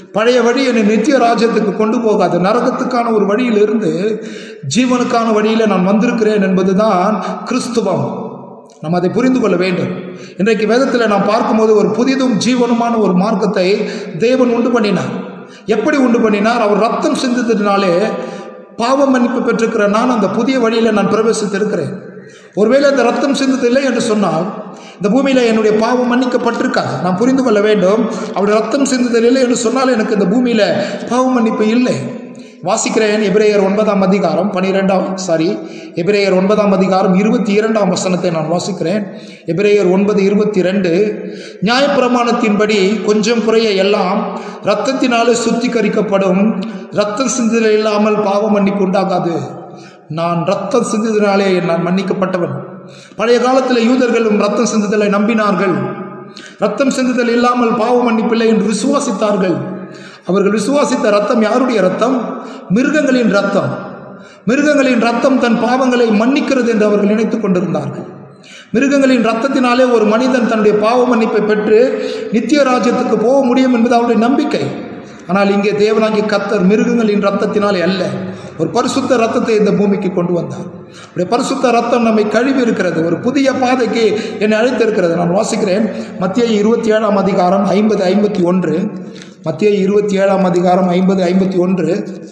பழைய வழி என்னை நித்திய ராஜ்யத்துக்கு கொண்டு போகாது. நரகத்துக்கான ஒரு வழியிலிருந்து ஜீவனுக்கான வழியில் நான் வந்திருக்கிறேன் என்பதுதான் கிறிஸ்துவம். நாம் அதை புரிந்து கொள்ள வேண்டும். இன்றைக்கு வேதத்தில் நாம் பார்க்கும்போது ஒரு புதிதும் ஜீவனுமான ஒரு மார்க்கத்தை தேவன் உண்டு பண்ணினார். எப்படி உண்டு பண்ணினார்? அவர் ரத்தம் சிந்ததினாலே பாவ மன்னிப்பு பெற்றிருக்கிற நான் அந்த புதிய வழியில் நான் பிரவேசித்திருக்கிறேன். ஒருவேளை அந்த ரத்தம் சிந்ததில்லை என்று சொன்னால் இந்த பூமியில் என்னுடைய பாவம் மன்னிக்கப்பட்டிருக்காது. நான் புரிந்து கொள்ள வேண்டும். அவருடைய ரத்தம் சிந்ததில் இல்லை என்று சொன்னால் எனக்கு இந்த பூமியில் பாவ மன்னிப்பு இல்லை. வாசிக்கிறேன் எபிரேயர் ஒன்பதாம் அதிகாரம் பனிரெண்டாம் சாரி எபிரேயர் ஒன்பதாம் அதிகாரம் இருபத்தி இரண்டாம் வசனத்தை நான் வாசிக்கிறேன். எபிரேயர் ஒன்பது இருபத்தி ரெண்டு நியாயப்பிரமாணத்தின்படி கொஞ்சம் குறைய எல்லாம் இரத்தத்தினாலே சுத்திகரிக்கப்படும், இரத்தம் சிந்துதல் இல்லாமல் பாவ மன்னிப்பு உண்டாகாது. நான் இரத்தம் சிந்துதலினாலே நான் மன்னிக்கப்பட்டவன். பழைய காலத்தில் யூதர்களும் இரத்தம் சிந்துதலை நம்பினார்கள். இரத்தம் சிந்துதல் இல்லாமல் பாவ மன்னிப்பில்லை என்று விசுவாசித்தார்கள். அவர்கள் விசுவாசித்த ரத்தம் யாருடைய ரத்தம்? மிருகங்களின் ரத்தம். மிருகங்களின் ரத்தம் தன் பாவங்களை மன்னிக்கிறது என்று அவர்கள் நினைத்து கொண்டிருந்தார்கள். மிருகங்களின் ரத்தத்தினாலே ஒரு மனிதன் தன்னுடைய பாவ மன்னிப்பை பெற்று நித்திய ராஜ்யத்துக்கு போக முடியும் என்பது அவருடைய நம்பிக்கை. ஆனால் இங்கே தேவனாகிய கர்த்தர் மிருகங்களின் ரத்தத்தினாலே அல்ல, ஒரு பரிசுத்த ரத்தத்தை இந்த பூமிக்கு கொண்டு வந்தார். அவருடைய பரிசுத்த ரத்தம் நம்மை கழுவி இருக்கிறது, ஒரு புதிய பாதைக்கு என்னை அழைத்திருக்கிறது. நான் வாசிக்கிறேன் மத்தேயு இருபத்தி ஏழாம் அதிகாரம் ஐம்பது ஐம்பத்தி ஒன்று மத்தேயு இருபத்தி ஏழாம் அதிகாரம் ஐம்பது ஐம்பத்தி ஒன்று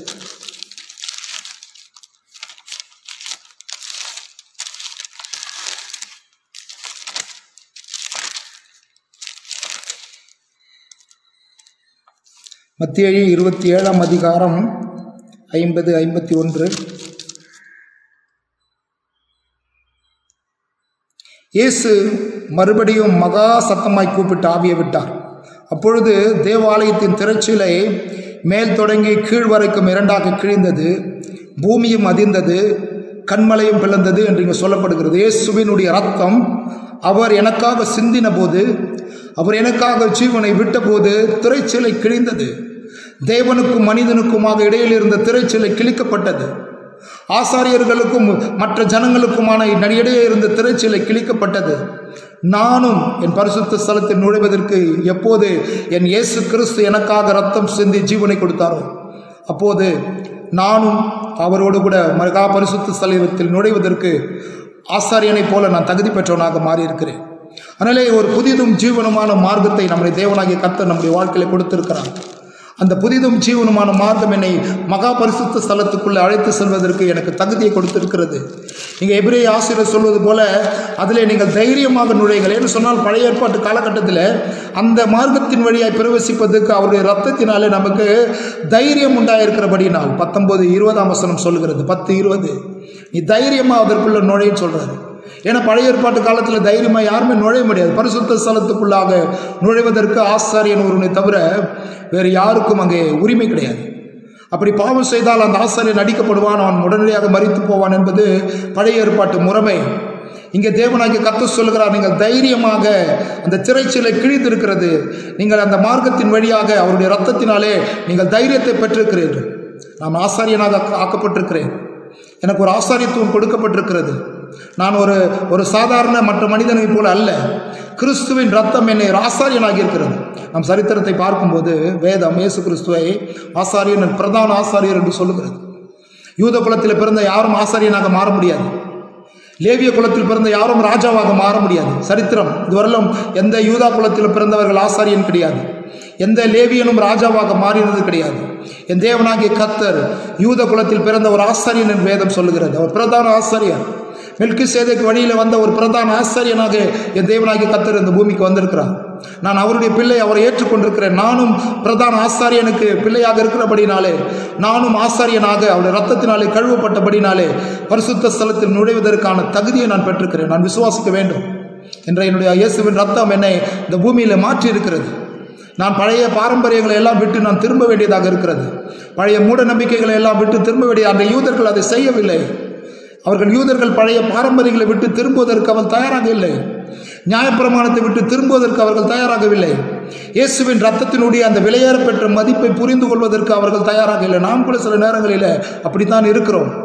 மத்தேயு இருபத்தி ஏழாம் அதிகாரம் ஐம்பது ஐம்பத்தி ஒன்று இயேசு மறுபடியும் மகா சத்தமாய் கூப்பிட்டு ஆவியை விட்டார். அப்பொழுது தேவாலயத்தின் திரைச்சீலை மேல் தொடங்கி கீழ் வரைக்கும் இரண்டாக கிழிந்தது, பூமியும் அதிர்ந்தது, கண்மலையும் பிளந்தது என்று இங்கே சொல்லப்படுகிறது. இயேசுவினுடைய ரத்தம் அவர் எனக்காக சிந்தின போது, அவர் எனக்காக ஜீவனை விட்டபோது திரைச்சீலை கிழிந்தது. தேவனுக்கும் மனிதனுக்குமாக இடையில் இருந்த திரைச்சீலை கிழிக்கப்பட்டது. ஆசாரியர்களுக்கும் மற்ற ஜனங்களுக்குமான இடையே இருந்த திரைச்சீலை கிழிக்கப்பட்டது. நானும் என் பரிசுத்த ஸ்தலத்தில் நுழைவதற்கு எப்போது என் இயேசு கிறிஸ்து எனக்காக ரத்தம் சிந்தி ஜீவனை கொடுத்தாரோ அப்போது நானும் அவரோடு கூட மகா பரிசுத்த ஸ்தலத்தில் நுழைவதற்கு ஆசாரியனைப் போல நான் தகுதி பெற்றவனாக மாறியிருக்கிறேன். அதனாலே ஒரு புதிதும் ஜீவனுமான மார்க்கத்தை நம்முடைய தேவனாகிய கர்த்தர் நம்முடைய வாழ்க்கையில கொடுத்திருக்கிறார். அந்த புதிதும் ஜீவனுமான மார்க்கம் என்னை மகா பரிசுத்த ஸ்தலத்துக்குள்ளே அழைத்து செல்வதற்கு எனக்கு தகுதியை கொடுத்திருக்கிறது. நீங்கள் எபிரேய ஆசிரியர் சொல்வது போல அதிலே நீங்கள் தைரியமாக நுழைகள் என்று சொன்னால், பழைய ஏற்பாட்டு காலகட்டத்தில் அந்த மார்க்கத்தின் வழியாய் பிரவேசிப்பதற்கு அவருடைய ரத்தத்தினாலே நமக்கு தைரியம் உண்டாயிருக்கிறபடினால் பத்தொன்பது இருபதாம் வசனம் சொல்கிறது. பத்து இருபது நீ தைரியமாக அதற்குள்ள நுழைய சொல்றாரு. ஏன்னா பழைய ஏற்பாட்டு காலத்தில் தைரியமாக யாருமே நுழைய முடியாது. பரிசுத்த ஸ்தலத்துக்குள்ளாக நுழைவதற்கு ஆசாரியன் ஒருவனை தவிர வேறு யாருக்கும் அங்கே உரிமை கிடையாது. அப்படி பாவம் செய்தால் அந்த ஆசாரியன் அடிக்கப்படுவான், அவன் உடனடியாக மரித்து போவான் என்பது பழைய ஏற்பாட்டு முறைமை. இங்கே தேவனாகிய கர்த்தர் சொல்கிறார், நீங்கள் தைரியமாக, அந்த திரைச்சீலை கிழித்திருக்கிறது, நீங்கள் அந்த மார்க்கத்தின் வழியாக அவருடைய ரத்தத்தினாலே நீங்கள் தைரியத்தை பெற்றிருக்கிறீர்கள். நான் ஆசாரியனாக ஆக்கப்பட்டிருக்கிறேன், எனக்கு ஒரு ஆசாரியத்துவம் கொடுக்கப்பட்டிருக்கிறது. நான் ஒரு ஒரு சாதாரண மற்ற மனிதனை போல அல்ல. கிறிஸ்துவின் ரத்தம் என்னை ஆசாரியனாகி இருக்கிறது. நம் சரித்திரத்தை பார்க்கும்போது வேதம் இயேசு கிறிஸ்துவை ஆசாரியன், பிரதான ஆசாரியர் என்று சொல்லுகிறது. யூத குலத்தில் பிறந்த யாரும் ஆசாரியனாக மாற முடியாது. லேவிய குலத்தில் பிறந்த யாரும் ராஜாவாக மாற முடியாது. சரித்திரம் இதுவரையிலும் எந்த யூதா குலத்தில் பிறந்தவர்கள் ஆசாரியன் கிடையாது, எந்த லேவியனும் ராஜாவாக மாறினது கிடையாது. என் தேவனாகிய கர்த்தர் யூத குலத்தில் பிறந்த ஒரு ஆசாரியன் என்று வேதம் சொல்லுகிறது. அவர் பிரதான ஆசாரியர், மெல்கிசேதேக்கு வழியில் வந்த ஒரு பிரதான ஆசாரியனாக என் தேவனாகிய கர்த்தர் இந்த பூமிக்கு வந்திருக்கிறார். நான் அவருடைய பிள்ளை, அவரை ஏற்றுக்கொண்டிருக்கிறேன். நானும் பிரதான ஆசாரியனுக்கு பிள்ளையாக இருக்கிறபடினாலே, நானும் ஆசாரியனாக அவருடைய ரத்தத்தினாலே கழுவப்பட்டபடினாலே பரிசுத்த ஸ்தலத்தில் நுழைவதற்கான தகுதியை நான் பெற்றிருக்கிறேன். நான் விசுவாசிக்க வேண்டும் என்ற என்னுடைய இயேசுவின் ரத்தம் என்னை இந்த பூமியில் மாற்றி இருக்கிறது. நான் பழைய பாரம்பரியங்களை எல்லாம் விட்டு நான் திரும்ப வேண்டியதாக இருக்கிறது. பழைய மூட நம்பிக்கைகளை எல்லாம் விட்டு திரும்ப வேண்டிய அந்த யூதர்கள் அதை செய்யவில்லை. அவர்கள் யூதர்கள் பழைய பாரம்பரியங்களை விட்டு திரும்புவதற்கு அவர்கள் தயாராக இல்லை. நியாயப்பிரமாணத்தை விட்டு திரும்புவதற்கு அவர்கள் தயாராகவில்லை. இயேசுவின் ரத்தத்தினுடைய அந்த விலையேற பெற்ற மதிப்பை புரிந்து கொள்வதற்கு அவர்கள் தயாராக இல்லை. நாம் கூட சில நேரங்களில் அப்படித்தான் இருக்கிறோம்.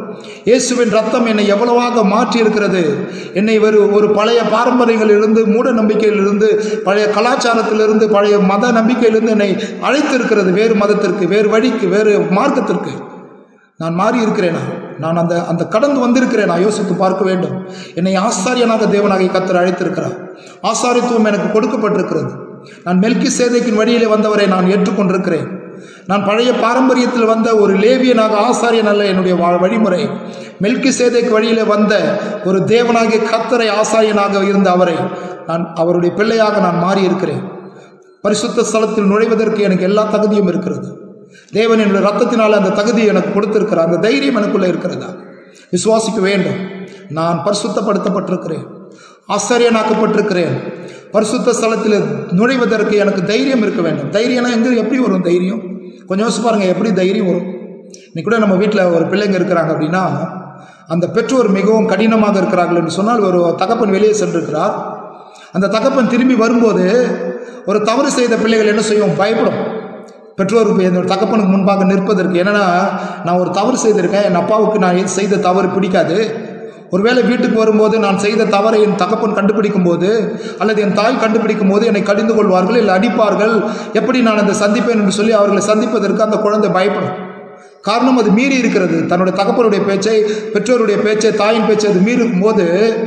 இயேசுவின் ரத்தம் என்னை எவ்வளவாக மாற்றி இருக்கிறது. என்னை ஒரு ஒரு பழைய பாரம்பரியங்களிலிருந்து, மூட நம்பிக்கையிலிருந்து, பழைய கலாச்சாரத்திலிருந்து, பழைய மத நம்பிக்கையிலிருந்து என்னை அழைத்து இருக்கிறது. வேறு மதத்திற்கு, வேறு வழிக்கு, வேறு மார்க்கத்திற்கு நான் மாறி இருக்கிறேனா? நான் அந்த அந்த கடந்து வந்திருக்கிறேன். நான் யோசித்து பார்க்க வேண்டும். என்னை ஆசாரியனாக தேவனாக கர்த்தர் அழைத்திருக்கிறார். ஆசாரித்துவம் எனக்கு கொடுக்கப்பட்டிருக்கிறது. நான் மெல்கிசேதேக்கின் வழியிலே வந்தவரை நான் ஏற்றுக்கொண்டிருக்கிறேன். நான் பழைய பாரம்பரியத்தில் வந்த ஒரு லேவியனாக, ஆசாரியன் அல்ல என்னுடைய வழிமுறை. மெல்கிசேதேக் வழியிலே வந்த ஒரு தேவனாகிய கர்த்தரை ஆசாரியனாக இருந்த அவரை நான் அவருடைய பிள்ளையாக நான் மாறி இருக்கிறேன். பரிசுத்த ஸ்தலத்தில் நுழைவதற்கு எனக்கு எல்லா தகுதியும் இருக்கிறது. தேவன் என்னுடைய ரத்தத்தினால் அந்த தகுதியை எனக்கு கொடுத்திருக்கிறார். அந்த தைரியம் எனக்குள்ளே இருக்கிறதா? விசுவாசிக்க வேண்டும். நான் பரிசுத்தப்படுத்தப்பட்டிருக்கிறேன், ஆசாரியனாக்கப்பட்டிருக்கிறேன். பரிசுத்த ஸ்தலத்தில் நுழைவதற்கு எனக்கு தைரியம் இருக்க வேண்டும். தைரியம்னா எங்கே எப்படி வரும் தைரியம்? கொஞ்சம் யோசிச்சு பாருங்க, எப்படி தைரியம் வரும்? இன்னைக்கு கூட நம்ம வீட்டில் ஒரு பிள்ளைங்க இருக்கிறாங்க அப்படின்னா, அந்த பெற்றோர் மிகவும் கடினமாக இருக்கிறார்கள் என்று சொன்னால், ஒரு தகப்பன் வெளியே சென்றிருக்கிறார். அந்த தகப்பன் திரும்பி வரும்போது ஒரு தவறு செய்த பிள்ளைகள் என்ன செய்யும்? பயப்படும். பெற்றோருக்கு, என்னோட தகப்பனுக்கு முன்பாக நிற்பதற்கு. என்னன்னா, நான் ஒரு தவறு செய்திருக்கேன், என் அப்பாவுக்கு நான் செய்த தவறு பிடிக்காது. ஒருவேளை வீட்டுக்கு வரும்போது நான் செய்த தவறை என் தகப்பன் கண்டுபிடிக்கும் போது, அல்லது என் தாய் கண்டுபிடிக்கும் போது என்னை கடிந்து கொள்வார்கள், இல்லை அடிப்பார்கள். எப்படி நான் அதை சந்திப்பேன் என்று சொல்லி அவர்களை சந்திப்பதற்கு அந்த குழந்தை பயப்படும். காரணம், அது மீறி இருக்கிறது. தன்னுடைய தகப்பனுடைய பேச்சை, பெற்றோருடைய பேச்சை, தாயின் பேச்சை அது மீறும் போது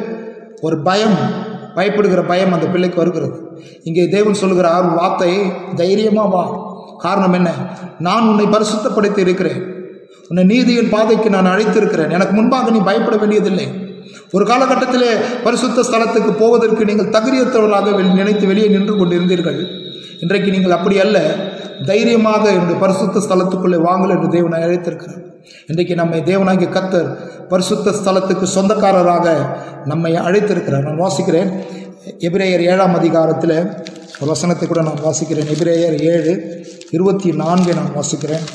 ஒரு பயம், பயப்படுகிற பயம் அந்த பிள்ளைக்கு வருகிறது. இங்கே தேவன் சொல்லுகிறார் வார்த்தை, தைரியமாக வா. காரணம் என்ன? நான் உன்னை பரிசுத்தப்படுத்தி இருக்கிறேன். உன்னை நீதியின் பாதைக்கு நான் அழைத்திருக்கிறேன். எனக்கு முன்பாக நீ பயப்பட வேண்டியதில்லை. ஒரு காலகட்டத்திலே பரிசுத்த ஸ்தலத்துக்கு போவதற்கு நீங்கள் தகுதியற்றவராக நினைத்து வெளியே நின்று கொண்டிருந்தீர்கள். இன்றைக்கு நீங்கள் அப்படி அல்ல. தைரியமாக என்னுடைய பரிசுத்த ஸ்தலத்துக்குள்ளே வாங்கல் என்று தேவனை அழைத்திருக்கிறார். இன்றைக்கு நம்மை தேவனாகிய கர்த்தர் பரிசுத்த ஸ்தலத்துக்கு சொந்தக்காரராக நம்மை அழைத்திருக்கிறார். நான் வாசிக்கிறேன், எபிரேயர் ஏழாம் அதிகாரத்தில் ஒரு வசனத்தை கூட நான் வாசிக்கிறேன். எபிரேயர் ஏழு இருபத்தி நான்கை நான் வாசிக்கிறேன்.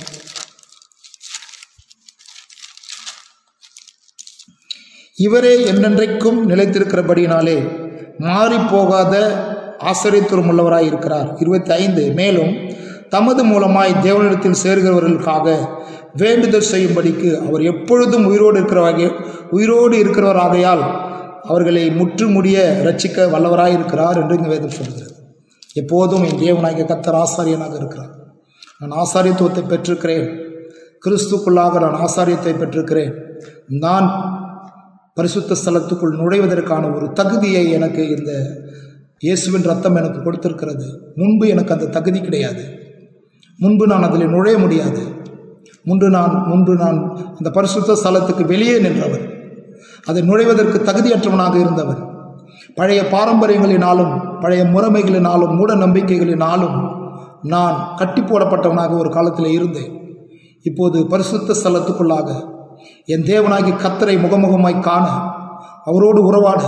இவரே என்றென்றைக்கும் நிலைத்திருக்கிறபடியினாலே மாறி போகாத ஆசிரியத்துவம் உள்ளவராய் இருக்கிறார். இருபத்தி ஐந்து மேலும் தமது மூலமாய் தேவனிடத்தில் சேர்கிறவர்களுக்காக வேண்டுதல் செய்யும்படிக்கு அவர் எப்பொழுதும் உயிரோடு இருக்கிறவராக உயிரோடு இருக்கிறவராகையால் அவர்களை முற்று முடிய ரட்சிக்க வல்லவராய் இருக்கிறார் என்று இங்கு வேதம் சொல்கிறது. எப்போதும் என் தேவனாகிய கர்த்தர் ஆசாரியனாக இருக்கிறார். நான் ஆசாரியத்துவத்தை பெற்றிருக்கிறேன். கிறிஸ்துக்குள்ளாக நான் ஆசாரியத்தை பெற்றிருக்கிறேன். நான் பரிசுத்த ஸ்தலத்துக்குள் நுழைவதற்கான ஒரு தகுதியை எனக்கு இந்த இயேசுவின் ரத்தம் எனக்கு கொடுத்திருக்கிறது. முன்பு எனக்கு அந்த தகுதி கிடையாது. முன்பு நான் அதில் நுழைய முடியாது. முன்பு நான் முன்பு நான் அந்த பரிசுத்த ஸ்தலத்துக்கு வெளியே நின்றவன், அதை நுழைவதற்கு தகுதியற்றவனாக இருந்தவன். பழைய பாரம்பரியங்களினாலும், பழைய முறைமைகளினாலும், மூட நம்பிக்கைகளினாலும் நான் கட்டி போடப்பட்டவனாக ஒரு காலத்தில் இருந்தேன். இப்போது பரிசுத்த ஸ்தலத்துக்குள்ளாக என் தேவனாகி கர்த்தரை முகமுகமாய் காண, அவரோடு உறவாட,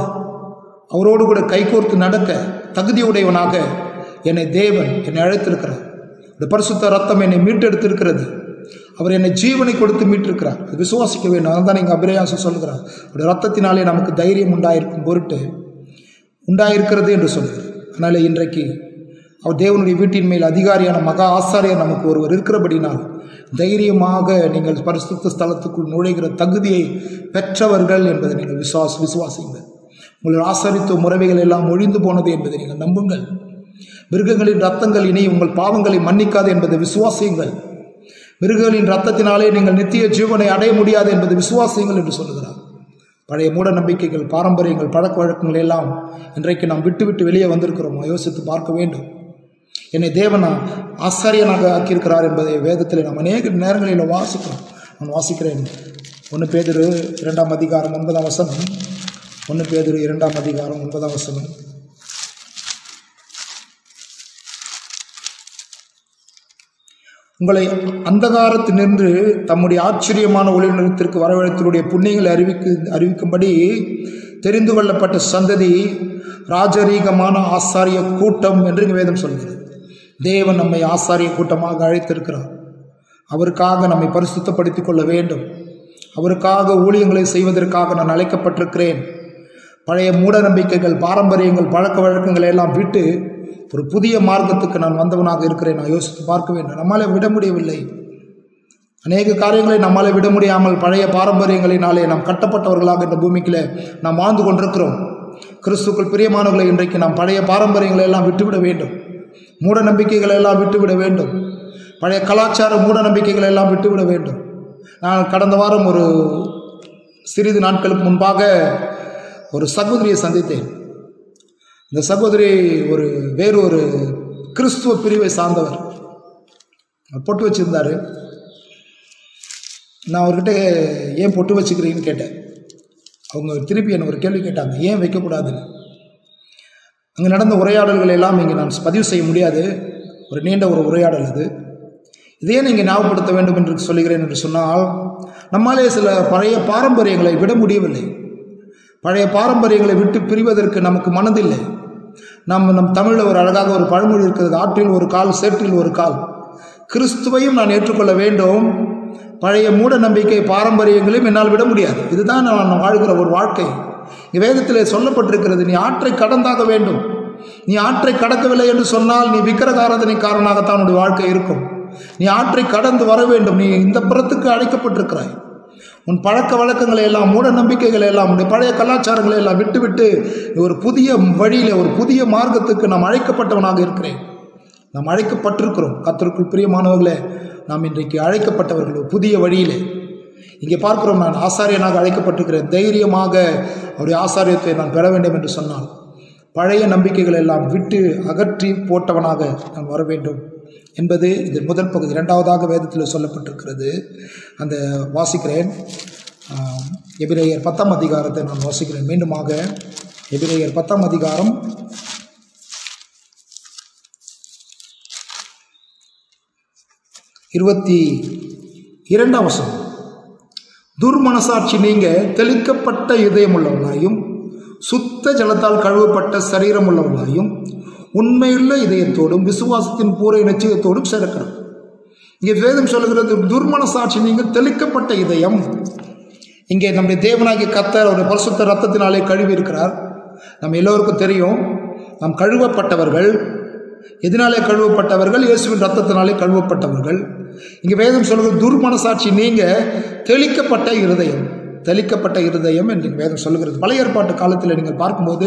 அவரோடு கூட கைகோர்த்து நடக்க தகுதியுடையவனாக என்னை தேவன் என்னை அழைத்திருக்கிறார். இந்த பரிசுத்த ரத்தம் என்னை மீட்டெடுத்திருக்கிறது. அவர் என்னை ஜீவனை கொடுத்து மீட்டிருக்கிறார். விசுவாசிக்க வேண்டும். அதுதான் இங்கே அபிரயாசம் சொல்கிறார். அவருடைய ரத்தத்தினாலே நமக்கு தைரியம் உண்டாயிருக்கும் பொருட்டு உண்டாயிருக்கிறது என்று சொல்கிறார். அதனால் இன்றைக்கு அவர் தேவனுடைய வீட்டின் மேல் அதிகாரியான மகா ஆசாரியர் நமக்கு ஒருவர் இருக்கிறபடினால் தைரியமாக நீங்கள் பரிசுத்த ஸ்தலத்துக்குள் நுழைகிற தகுதியை பெற்றவர்கள் என்பதை நீங்கள் விசுவாச விசுவாசிங்கள். உங்கள் ஆசாரித்துவ முறைமைகள் எல்லாம் ஒழிந்து போனது என்பதை நீங்கள் நம்புங்கள். மிருகங்களின் ரத்தங்கள் இனி உங்கள் பாவங்களை மன்னிக்காது என்பதை விசுவாசியுங்கள். மிருகங்களின் ரத்தத்தினாலே நீங்கள் நித்திய ஜீவனை அடைய முடியாது என்பதை விசுவாசியுங்கள் என்று சொல்லுகிறார். பழைய மூட நம்பிக்கைகள், பாரம்பரியங்கள், பழக்க வழக்கங்கள் எல்லாம் இன்றைக்கு நாம் விட்டு விட்டு வெளியே வந்திருக்கிறோம். யோசித்து பார்க்க வேண்டும். என்னை தேவன் ஆசாரியனாக ஆக்கியிருக்கிறார் என்பதை வேதத்தில் நாம் அநேக நேரங்களில் வாசிக்கிறோம். நான் வாசிக்கிறேன். ஒன்று பேதுரு இரண்டாம் அதிகாரம் ஒன்பதாம் வசனம். ஒன்று பேதுரு இரண்டாம் அதிகாரம் ஒன்பதாம் வசனம். உங்களை அந்தகாரத்தில் நின்று தம்முடைய ஆச்சரியமான ஒளிநிலத்திற்கு வரவழைத்தருடைய புண்ணியங்களை அறிவிக்கு அறிவிக்கும்படி தெரிந்து கொள்ளப்பட்ட சந்ததி, ராஜரீகமான ஆசாரிய கூட்டம் என்று வேதம் சொல்கிறது. தேவன் நம்மை ஆசாரிய கூட்டமாக அழைத்திருக்கிறார். அவருக்காக நம்மை பரிசுத்தப்படுத்திக் கொள்ள வேண்டும். அவருக்காக ஊழியங்களை செய்வதற்காக நான் அழைக்கப்பட்டிருக்கிறேன். பழைய மூட நம்பிக்கைகள், பாரம்பரியங்கள், பழக்க வழக்கங்களை எல்லாம் விட்டு ஒரு புதிய மார்க்கத்துக்கு நான் வந்தவனாக இருக்கிறேன். நான் யோசித்து பார்க்க வேண்டும். நம்மாலே விட முடியவில்லை. அநேக காரியங்களை நம்மால் விட முடியாமல் பழைய பாரம்பரியங்களினாலே நாம் கட்டப்பட்டவர்களாக இந்த பூமிக்குள்ளே நாம் வாழ்ந்து கொண்டிருக்கிறோம். கிறிஸ்துக்குள் பிரியமானவர்களை, இன்றைக்கு நாம் பழைய பாரம்பரியங்களை எல்லாம் விட்டுவிட வேண்டும். மூட நம்பிக்கைகளை எல்லாம் விட்டுவிட வேண்டும். பழைய கலாச்சார மூட நம்பிக்கைகளை எல்லாம் விட்டுவிட வேண்டும். நான் கடந்த வாரம் ஒரு சிறிது நாட்களுக்கு முன்பாக ஒரு சகோதரியை சந்தித்தேன். இந்த சகோதரி ஒரு வேறு ஒரு கிறிஸ்துவ பிரிவை சார்ந்தவர். பொட்டு வச்சிருந்தார். நான் அவர்கிட்ட ஏன் பொட்டு வச்சுக்கிறீங்கன்னு கேட்டேன். அவங்க திருப்பி என்ன ஒரு கேள்வி கேட்டாங்க, ஏன் வைக்கக்கூடாதுன்னு. அங்கே நடந்த உரையாடல்கள் எல்லாம் இங்கே நான் பதிவு செய்ய முடியாது. ஒரு நீண்ட ஒரு உரையாடல் அது. இதையே நீங்கள் ஞாபகப்படுத்த வேண்டும் என்று சொல்லுகிறேன் என்று சொன்னால், நம்மாலே சில பழைய பாரம்பரியங்களை விட முடியவில்லை. பழைய பாரம்பரியங்களை விட்டு பிரிவதற்கு நமக்கு மனதில்லை. நம்ம நம் தமிழில் ஒரு அழகாக ஒரு பழமொழி இருக்கிறது, ஆற்றில் ஒரு கால் சேற்றில் ஒரு கால். கிறிஸ்துவையும் நான் ஏற்றுக்கொள்ள வேண்டும், பழைய மூட நம்பிக்கை பாரம்பரியங்களையும் என்னால் விட முடியாது. இதுதான் நான் வாழ்கிற ஒரு வாழ்க்கை. வேதத்தில் சொல்லப்பட்டிருக்கிறது, நீ ஆற்றை கடந்தாக வேண்டும். நீ ஆற்றை கடக்கவில்லை என்று சொன்னால் நீ விக்கிரகாராதனைக்காரனாகத்தான் உன்னுடைய வாழ்க்கை இருக்கும். நீ ஆற்றை கடந்து வர வேண்டும். நீ இந்த புறத்துக்கு அழைக்கப்பட்டிருக்கிறாய். உன் பழக்க வழக்கங்களை எல்லாம், மூட நம்பிக்கைகளை எல்லாம், உன்னுடைய பழைய கலாச்சாரங்களை எல்லாம் விட்டுவிட்டு ஒரு புதிய வழியில், ஒரு புதிய மார்க்கத்துக்கு நாம் அழைக்கப்பட்டவனாக இருக்கிறேன். நாம் அழைக்கப்பட்டிருக்கிறோம். கர்த்தருக்குள் பிரியமானவர்களே, நாம் இன்றைக்கு அழைக்கப்பட்டவர்கள் ஒரு புதிய வழியிலே. இங்கே பார்க்கிறோம், நான் ஆசாரியனாக அழைக்கப்பட்டிருக்கிறேன். தைரியமாக அவருடைய ஆசாரியத்தை நான் பெற வேண்டும் என்று சொன்னால் பழைய நம்பிக்கைகள் எல்லாம் விட்டு அகற்றி போட்டவனாக நான் வர வேண்டும் என்பது இது முதல் பகுதி. இரண்டாவதாக வேதத்தில் சொல்லப்பட்டிருக்கிறது. அந்த வாசிக்கிறேன். எபிரேயர் பத்தாம் அதிகாரத்தை நான் வாசிக்கிறேன். மீண்டுமாக எபிரேயர் பத்தாம் அதிகாரம் இருபத்தி இரண்டாம் வசனம். துர்மனசாட்சி நீங்க தெளிக்கப்பட்ட இதயம் உள்ளவர்களாயும் சுத்த ஜலத்தால் கழுவப்பட்ட சரீரம் உள்ளவர்களாயும் உண்மையுள்ள இதயத்தோடும் விசுவாசத்தின் பூரை நிச்சயத்தோடும் சேர்க்கிறோம். இங்கே வேதம் சொல்லுகிறது, துர்மனசாட்சி நீங்க தெளிக்கப்பட்ட இதயம். இங்கே நம்முடைய தேவனாகிய கர்த்தர் அவருடைய பரிசுத்த ரத்தத்தினாலே கழுவி இருக்கிறார். நம்ம எல்லோருக்கும் தெரியும், நாம் கழுவப்பட்டவர்கள். எதனாலே கழுவப்பட்டவர்கள்? இயேசுவின் ரத்தத்தினாலே கழுவப்பட்டவர்கள். இங்கே வேதம் சொல்லுகிறது, துர்மனசாட்சி நீங்க தெளிக்கப்பட்ட இருதயம். தெளிக்கப்பட்ட இருதயம் என்று வேதம் சொல்லுகிறது. பழைய ஏற்பாட்டு காலத்தில் நீங்கள் பார்க்கும்போது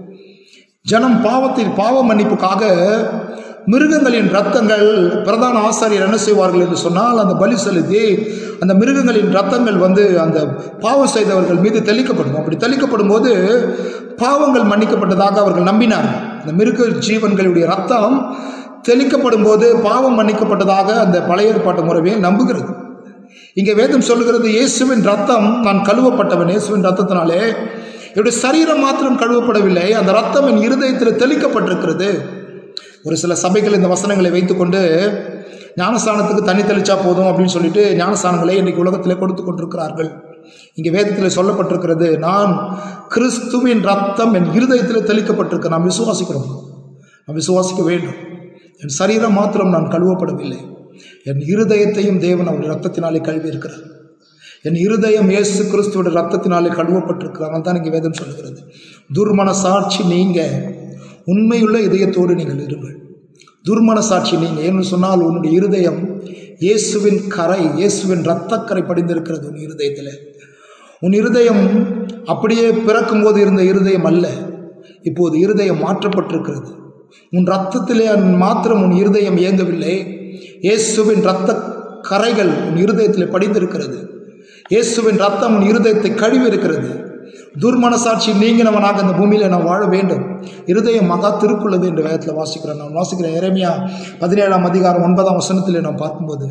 ஜனம் பாவத்தில் பாவ மன்னிப்புக்காக மிருகங்களின் ரத்தங்கள், பிரதான ஆசாரியர் என்ன செய்வார்கள் என்று சொன்னால், அந்த பலி செலுத்தி அந்த மிருகங்களின் ரத்தங்கள் வந்து அந்த பாவம் செய்தவர்கள் மீது தெளிக்கப்படும். அப்படி தெளிக்கப்படும் போது பாவங்கள் மன்னிக்கப்பட்டதாக அவர்கள் நம்பினார்கள். அந்த மிருக ஜீவன்களுடைய ரத்தம் தெளிக்கப்படும் போது பாவம் மன்னிக்கப்பட்டதாக அந்த பழைய ஏற்பாட்டு முறையை நம்புகிறது. இங்கே வேதம் சொல்லுகிறது, இயேசுவின் ரத்தம், நான் கழுவப்பட்டவன் இயேசுவின் ரத்தத்தினாலே. என்னுடைய சரீரம் மாத்திரம் கழுவப்படவில்லை, அந்த ரத்தம் என் இருதயத்தில் தெளிக்கப்பட்டிருக்கிறது. ஒரு சில சபைகள் இந்த வசனங்களை வைத்துக்கொண்டு ஞானஸ்தானத்துக்கு தண்ணி தெளிச்சா போதும் அப்படின்னு சொல்லிட்டு ஞானஸ்தானங்களை இன்றைக்கு உலகத்திலே கொடுத்து கொண்டிருக்கிறார்கள். இங்கே வேதத்தில் சொல்லப்பட்டிருக்கிறது, நான் கிறிஸ்துவின் ரத்தம் என் இருதயத்தில் தெளிக்கப்பட்டிருக்க நாம் விசுவாசிக்கிறோம். நாம் விசுவாசிக்க வேண்டும். என் சரீரம் மாத்திரம் நான் கழுவப்படவில்லை, என் இருதயத்தையும் தேவன் அவருடைய ரத்தத்தினாலே கழுவி இருக்கிறார். என் இருதயம் இயேசு கிறிஸ்துவோட ரத்தத்தினாலே கழுவப்பட்டிருக்கிறார். தான் இங்கே வேதம் சொல்லுகிறது, துர்மன சாட்சி நீங்க உண்மையுள்ள இதயத்தோடு நீங்கள் இருங்கள். துர்மன சாட்சி நீங்க என்று சொன்னால், உன்னுடைய இருதயம் இயேசுவின் கரை, இயேசுவின் இரத்தக்கரை படிந்திருக்கிறது உன் இருதயத்தில். உன் இருதயம் அப்படியே பிறக்கும் போது இருந்த இருதயம் அல்ல, இப்போது இருதயம் மாற்றப்பட்டிருக்கிறது. உன் ரத்தத்திலே மாத்திரம் உன் இருதயம் இயங்கவில்லை, இயேசுவின் இரத்த கரைகள் உன் இருதயத்தில் படிந்திருக்கிறது. இயேசுவின் ரத்தம் உன் இருதயத்தை கழுவி இருக்கிறது. துர்மனசாட்சி நீங்கினவனாக இந்த பூமியில நாம் வாழ வேண்டும். இருதயம் மகா திருக்குள்ளது என்று வேதத்தில் வாசிக்கிறோம். நான் வாசிக்கிறேன் எரேமியா பதினேழாம் அதிகாரம் ஒன்பதாம் வசனத்தில் நாம் பார்க்கும்போது,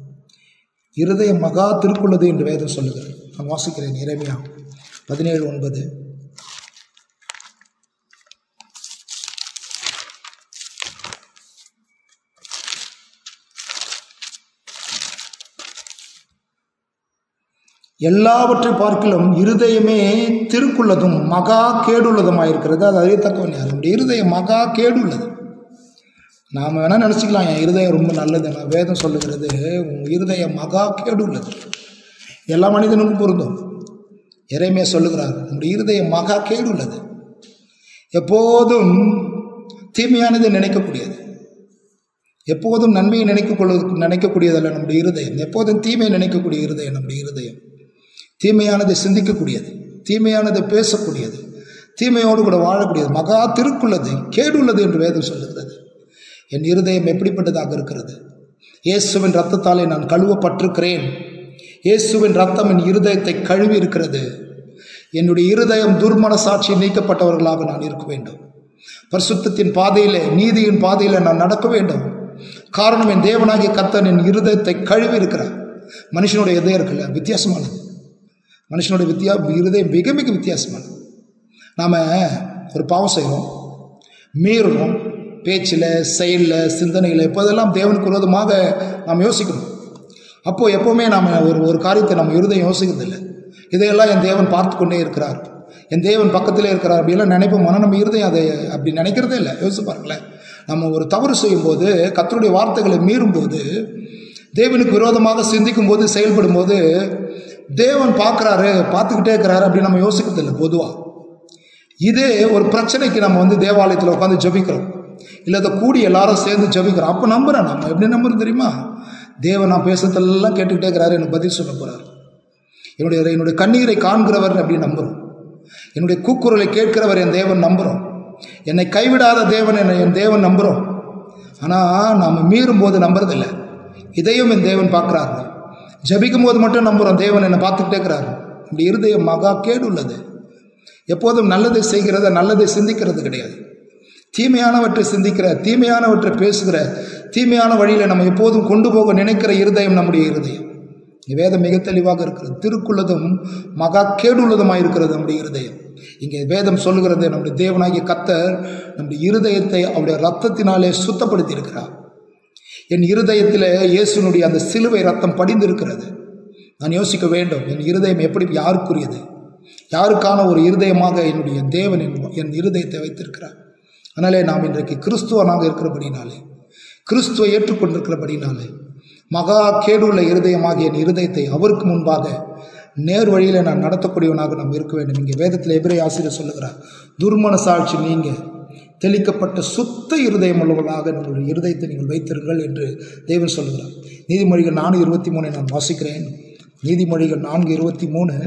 இருதயம் மகா திருக்குள்ளது என்று வேதம் சொல்லுகிறேன். நான் வாசிக்கிறேன் எரேமியா பதினேழு ஒன்பது. எல்லாவற்றை பார்க்கலும் இருதயமே திருக்குள்ளதும் மகா கேடுள்ளதுமாயிருக்கிறது. அது அறியத்தக்கவன் யார்? நம்முடைய இருதயம் மகா கேடுள்ளது. நாம் வேணால் நினச்சிக்கலாம், என் இருதயம் ரொம்ப நல்லது. நான் வேதம் சொல்லுகிறது, உன் இருதயம் மகா கேடுள்ளது. எல்லா மனிதனுக்கும் பொருந்தும். எரேமியா சொல்லுகிறார், நம்முடைய இருதயம் மகா கேடுள்ளது, எப்போதும் தீமையானதை நினைக்கக்கூடியது. எப்போதும் நன்மையை நினைக்கொள்ள நினைக்கக்கூடியதல்ல நம்முடைய இருதயம். எப்போதும் தீமையை நினைக்கக்கூடிய இருதயம் நம்முடைய இருதயம். தீமையானதை சிந்திக்கக்கூடியது, தீமையானதை பேசக்கூடியது, தீமையோடு கூட வாழக்கூடியது, மகா திருக்குள்ளது, கேடுள்ளது என்று வேதம் சொல்லுகிறது. என் இருதயம் எப்படிப்பட்டதாக இருக்கிறது? இயேசுவின் இரத்தத்தாலே நான் கழுவப்பட்டிருக்கிறேன். இயேசுவின் இரத்தம் என் இருதயத்தை கழுவி இருக்கிறது. என்னுடைய இருதயம் துர்மன சாட்சி நீக்கப்பட்டவர்களாக நான் இருக்க வேண்டும். பரிசுத்தத்தின் பாதையிலே, நீதியின் பாதையிலே நான் நடக்க வேண்டும். காரணம், என் தேவனாகிய கர்த்தர் என் இருதயத்தை கழுவி இருக்கிறார். மனுஷனுடைய இதயம் இருக்குல்ல, வித்தியாசமானது. மனுஷனுடைய வித்தியா இருதயம் மிக மிக வித்தியாசமானது. நாம் ஒரு பாவம் செய்கிறோம், மீறுறோம், பேச்சில், செயலில், சிந்தனையில், இப்போதெல்லாம் தேவனுக்கு விரோதமாக நாம் யோசிக்கணும். அப்போது எப்போவுமே நாம் ஒரு ஒரு காரியத்தை நம்ம இருதயம் யோசிக்கிறதில்லை. இதையெல்லாம் என் தேவன் பார்த்து கொண்டே இருக்கிறார், என் தேவன் பக்கத்திலே இருக்கிறார் அப்படிலாம் நினைப்போம். ஆனால் நம்ம இருதயம் அதை அப்படி நினைக்கிறதே இல்லை. யோசிச்சு பாருங்களேன், நம்ம ஒரு தவறு செய்யும்போது, கர்த்தருடைய வார்த்தைகளை மீறும்போது, தேவனுக்கு விரோதமாக சிந்திக்கும் போது, செயல்படும் போது, தேவன் பார்க்குறாரு, பார்த்துக்கிட்டே இருக்கிறாரு அப்படின்னு நம்ம யோசிக்கிறதில்லை பொதுவாக. இதே ஒரு பிரச்சனைக்கு நம்ம வந்து தேவாலயத்தில் உட்காந்து ஜபிக்கிறோம், இல்லை அதை கூடி எல்லாரும் சேர்ந்து ஜபிக்கிறோம். அப்போ நம்புகிறேன். நம்ம எப்படி நம்புறோம் தெரியுமா? தேவன் நான் பேசுறதெல்லாம் கேட்டுக்கிட்டே இருக்கிறாரு, எனக்கு பதில் சொல்ல போகிறார். என்னுடைய என்னுடைய கண்ணீரை காண்கிறவர் அப்படின்னு நம்புகிறோம். என்னுடைய கூக்குரலை கேட்கிறவர் என் தேவன் நம்புகிறோம். என்னை கைவிடாத தேவன் என்னை என் தேவன் நம்புகிறோம். ஆனால் நாம் மீறும் போது நம்புறதில்லை. இதையும் என் தேவன் பார்க்குறாரு. ஜபிக்கும் போது மட்டும் நம்புகிறோம், தேவன் என்னை பார்த்துக்கிட்டே இருக்கிறாரு. இப்படி இருதயம் மகா கேடு உள்ளது. எப்போதும் நல்லதை செய்கிறத, நல்லதை சிந்திக்கிறது கிடையாது. தீமையானவற்றை சிந்திக்கிற, தீமையானவற்றை பேசுகிற, தீமையான வழியில் நம்ம எப்போதும் கொண்டு போக நினைக்கிற இருதயம் நம்முடைய இருதயம். வேதம் மிக தெளிவாக இருக்கிறது. திருக்குள்ளதும் மகா கேடுள்ளதுமாக இருக்கிறது நம்முடைய இருதயம். இங்கே வேதம் சொல்லுகிறது, நம்முடைய தேவனாகிய கர்த்தர் நம்முடைய இருதயத்தை அவருடைய ரத்தத்தினாலே சுத்தப்படுத்தி இருக்கிறார். என் இருதயத்தில் இயேசுனுடைய அந்த சிலுவை ரத்தம் படிந்திருக்கிறது. நான் யோசிக்க வேண்டும், என் இருதயம் எப்படி, யாருக்குரியது, யாருக்கான ஒரு இருதயமாக என்னுடைய தேவன் என் இருதயத்தை வைத்திருக்கிறார். அதனாலே நாம் இன்றைக்கு கிறிஸ்துவனாக இருக்கிறபடினாலே, கிறிஸ்துவை ஏற்றுக்கொண்டிருக்கிறபடினாலே, மகா கேடுள்ள இருதயமாக என் இருதயத்தை அவருக்கு முன்பாக நேர் வழியில் நான் நடத்தக்கூடியவனாக நாம் இருக்க வேண்டும். இங்கே வேதத்தில் எபிரேய ஆசிரியர் சொல்லுகிறார், துர்மன சாட்சி நீங்க தெளிக்கப்பட்ட சுத்த இருதயம் உள்ளவர்களாக நம்முடைய இருதயத்தை நீங்கள் வைத்திருங்கள் என்று தேவன் சொல்லுகிறார். நீதிமொழிகள் நான்கு இருபத்தி மூணை நான் வாசிக்கிறேன். நீதிமொழிகள் நான்கு இருபத்தி மூணு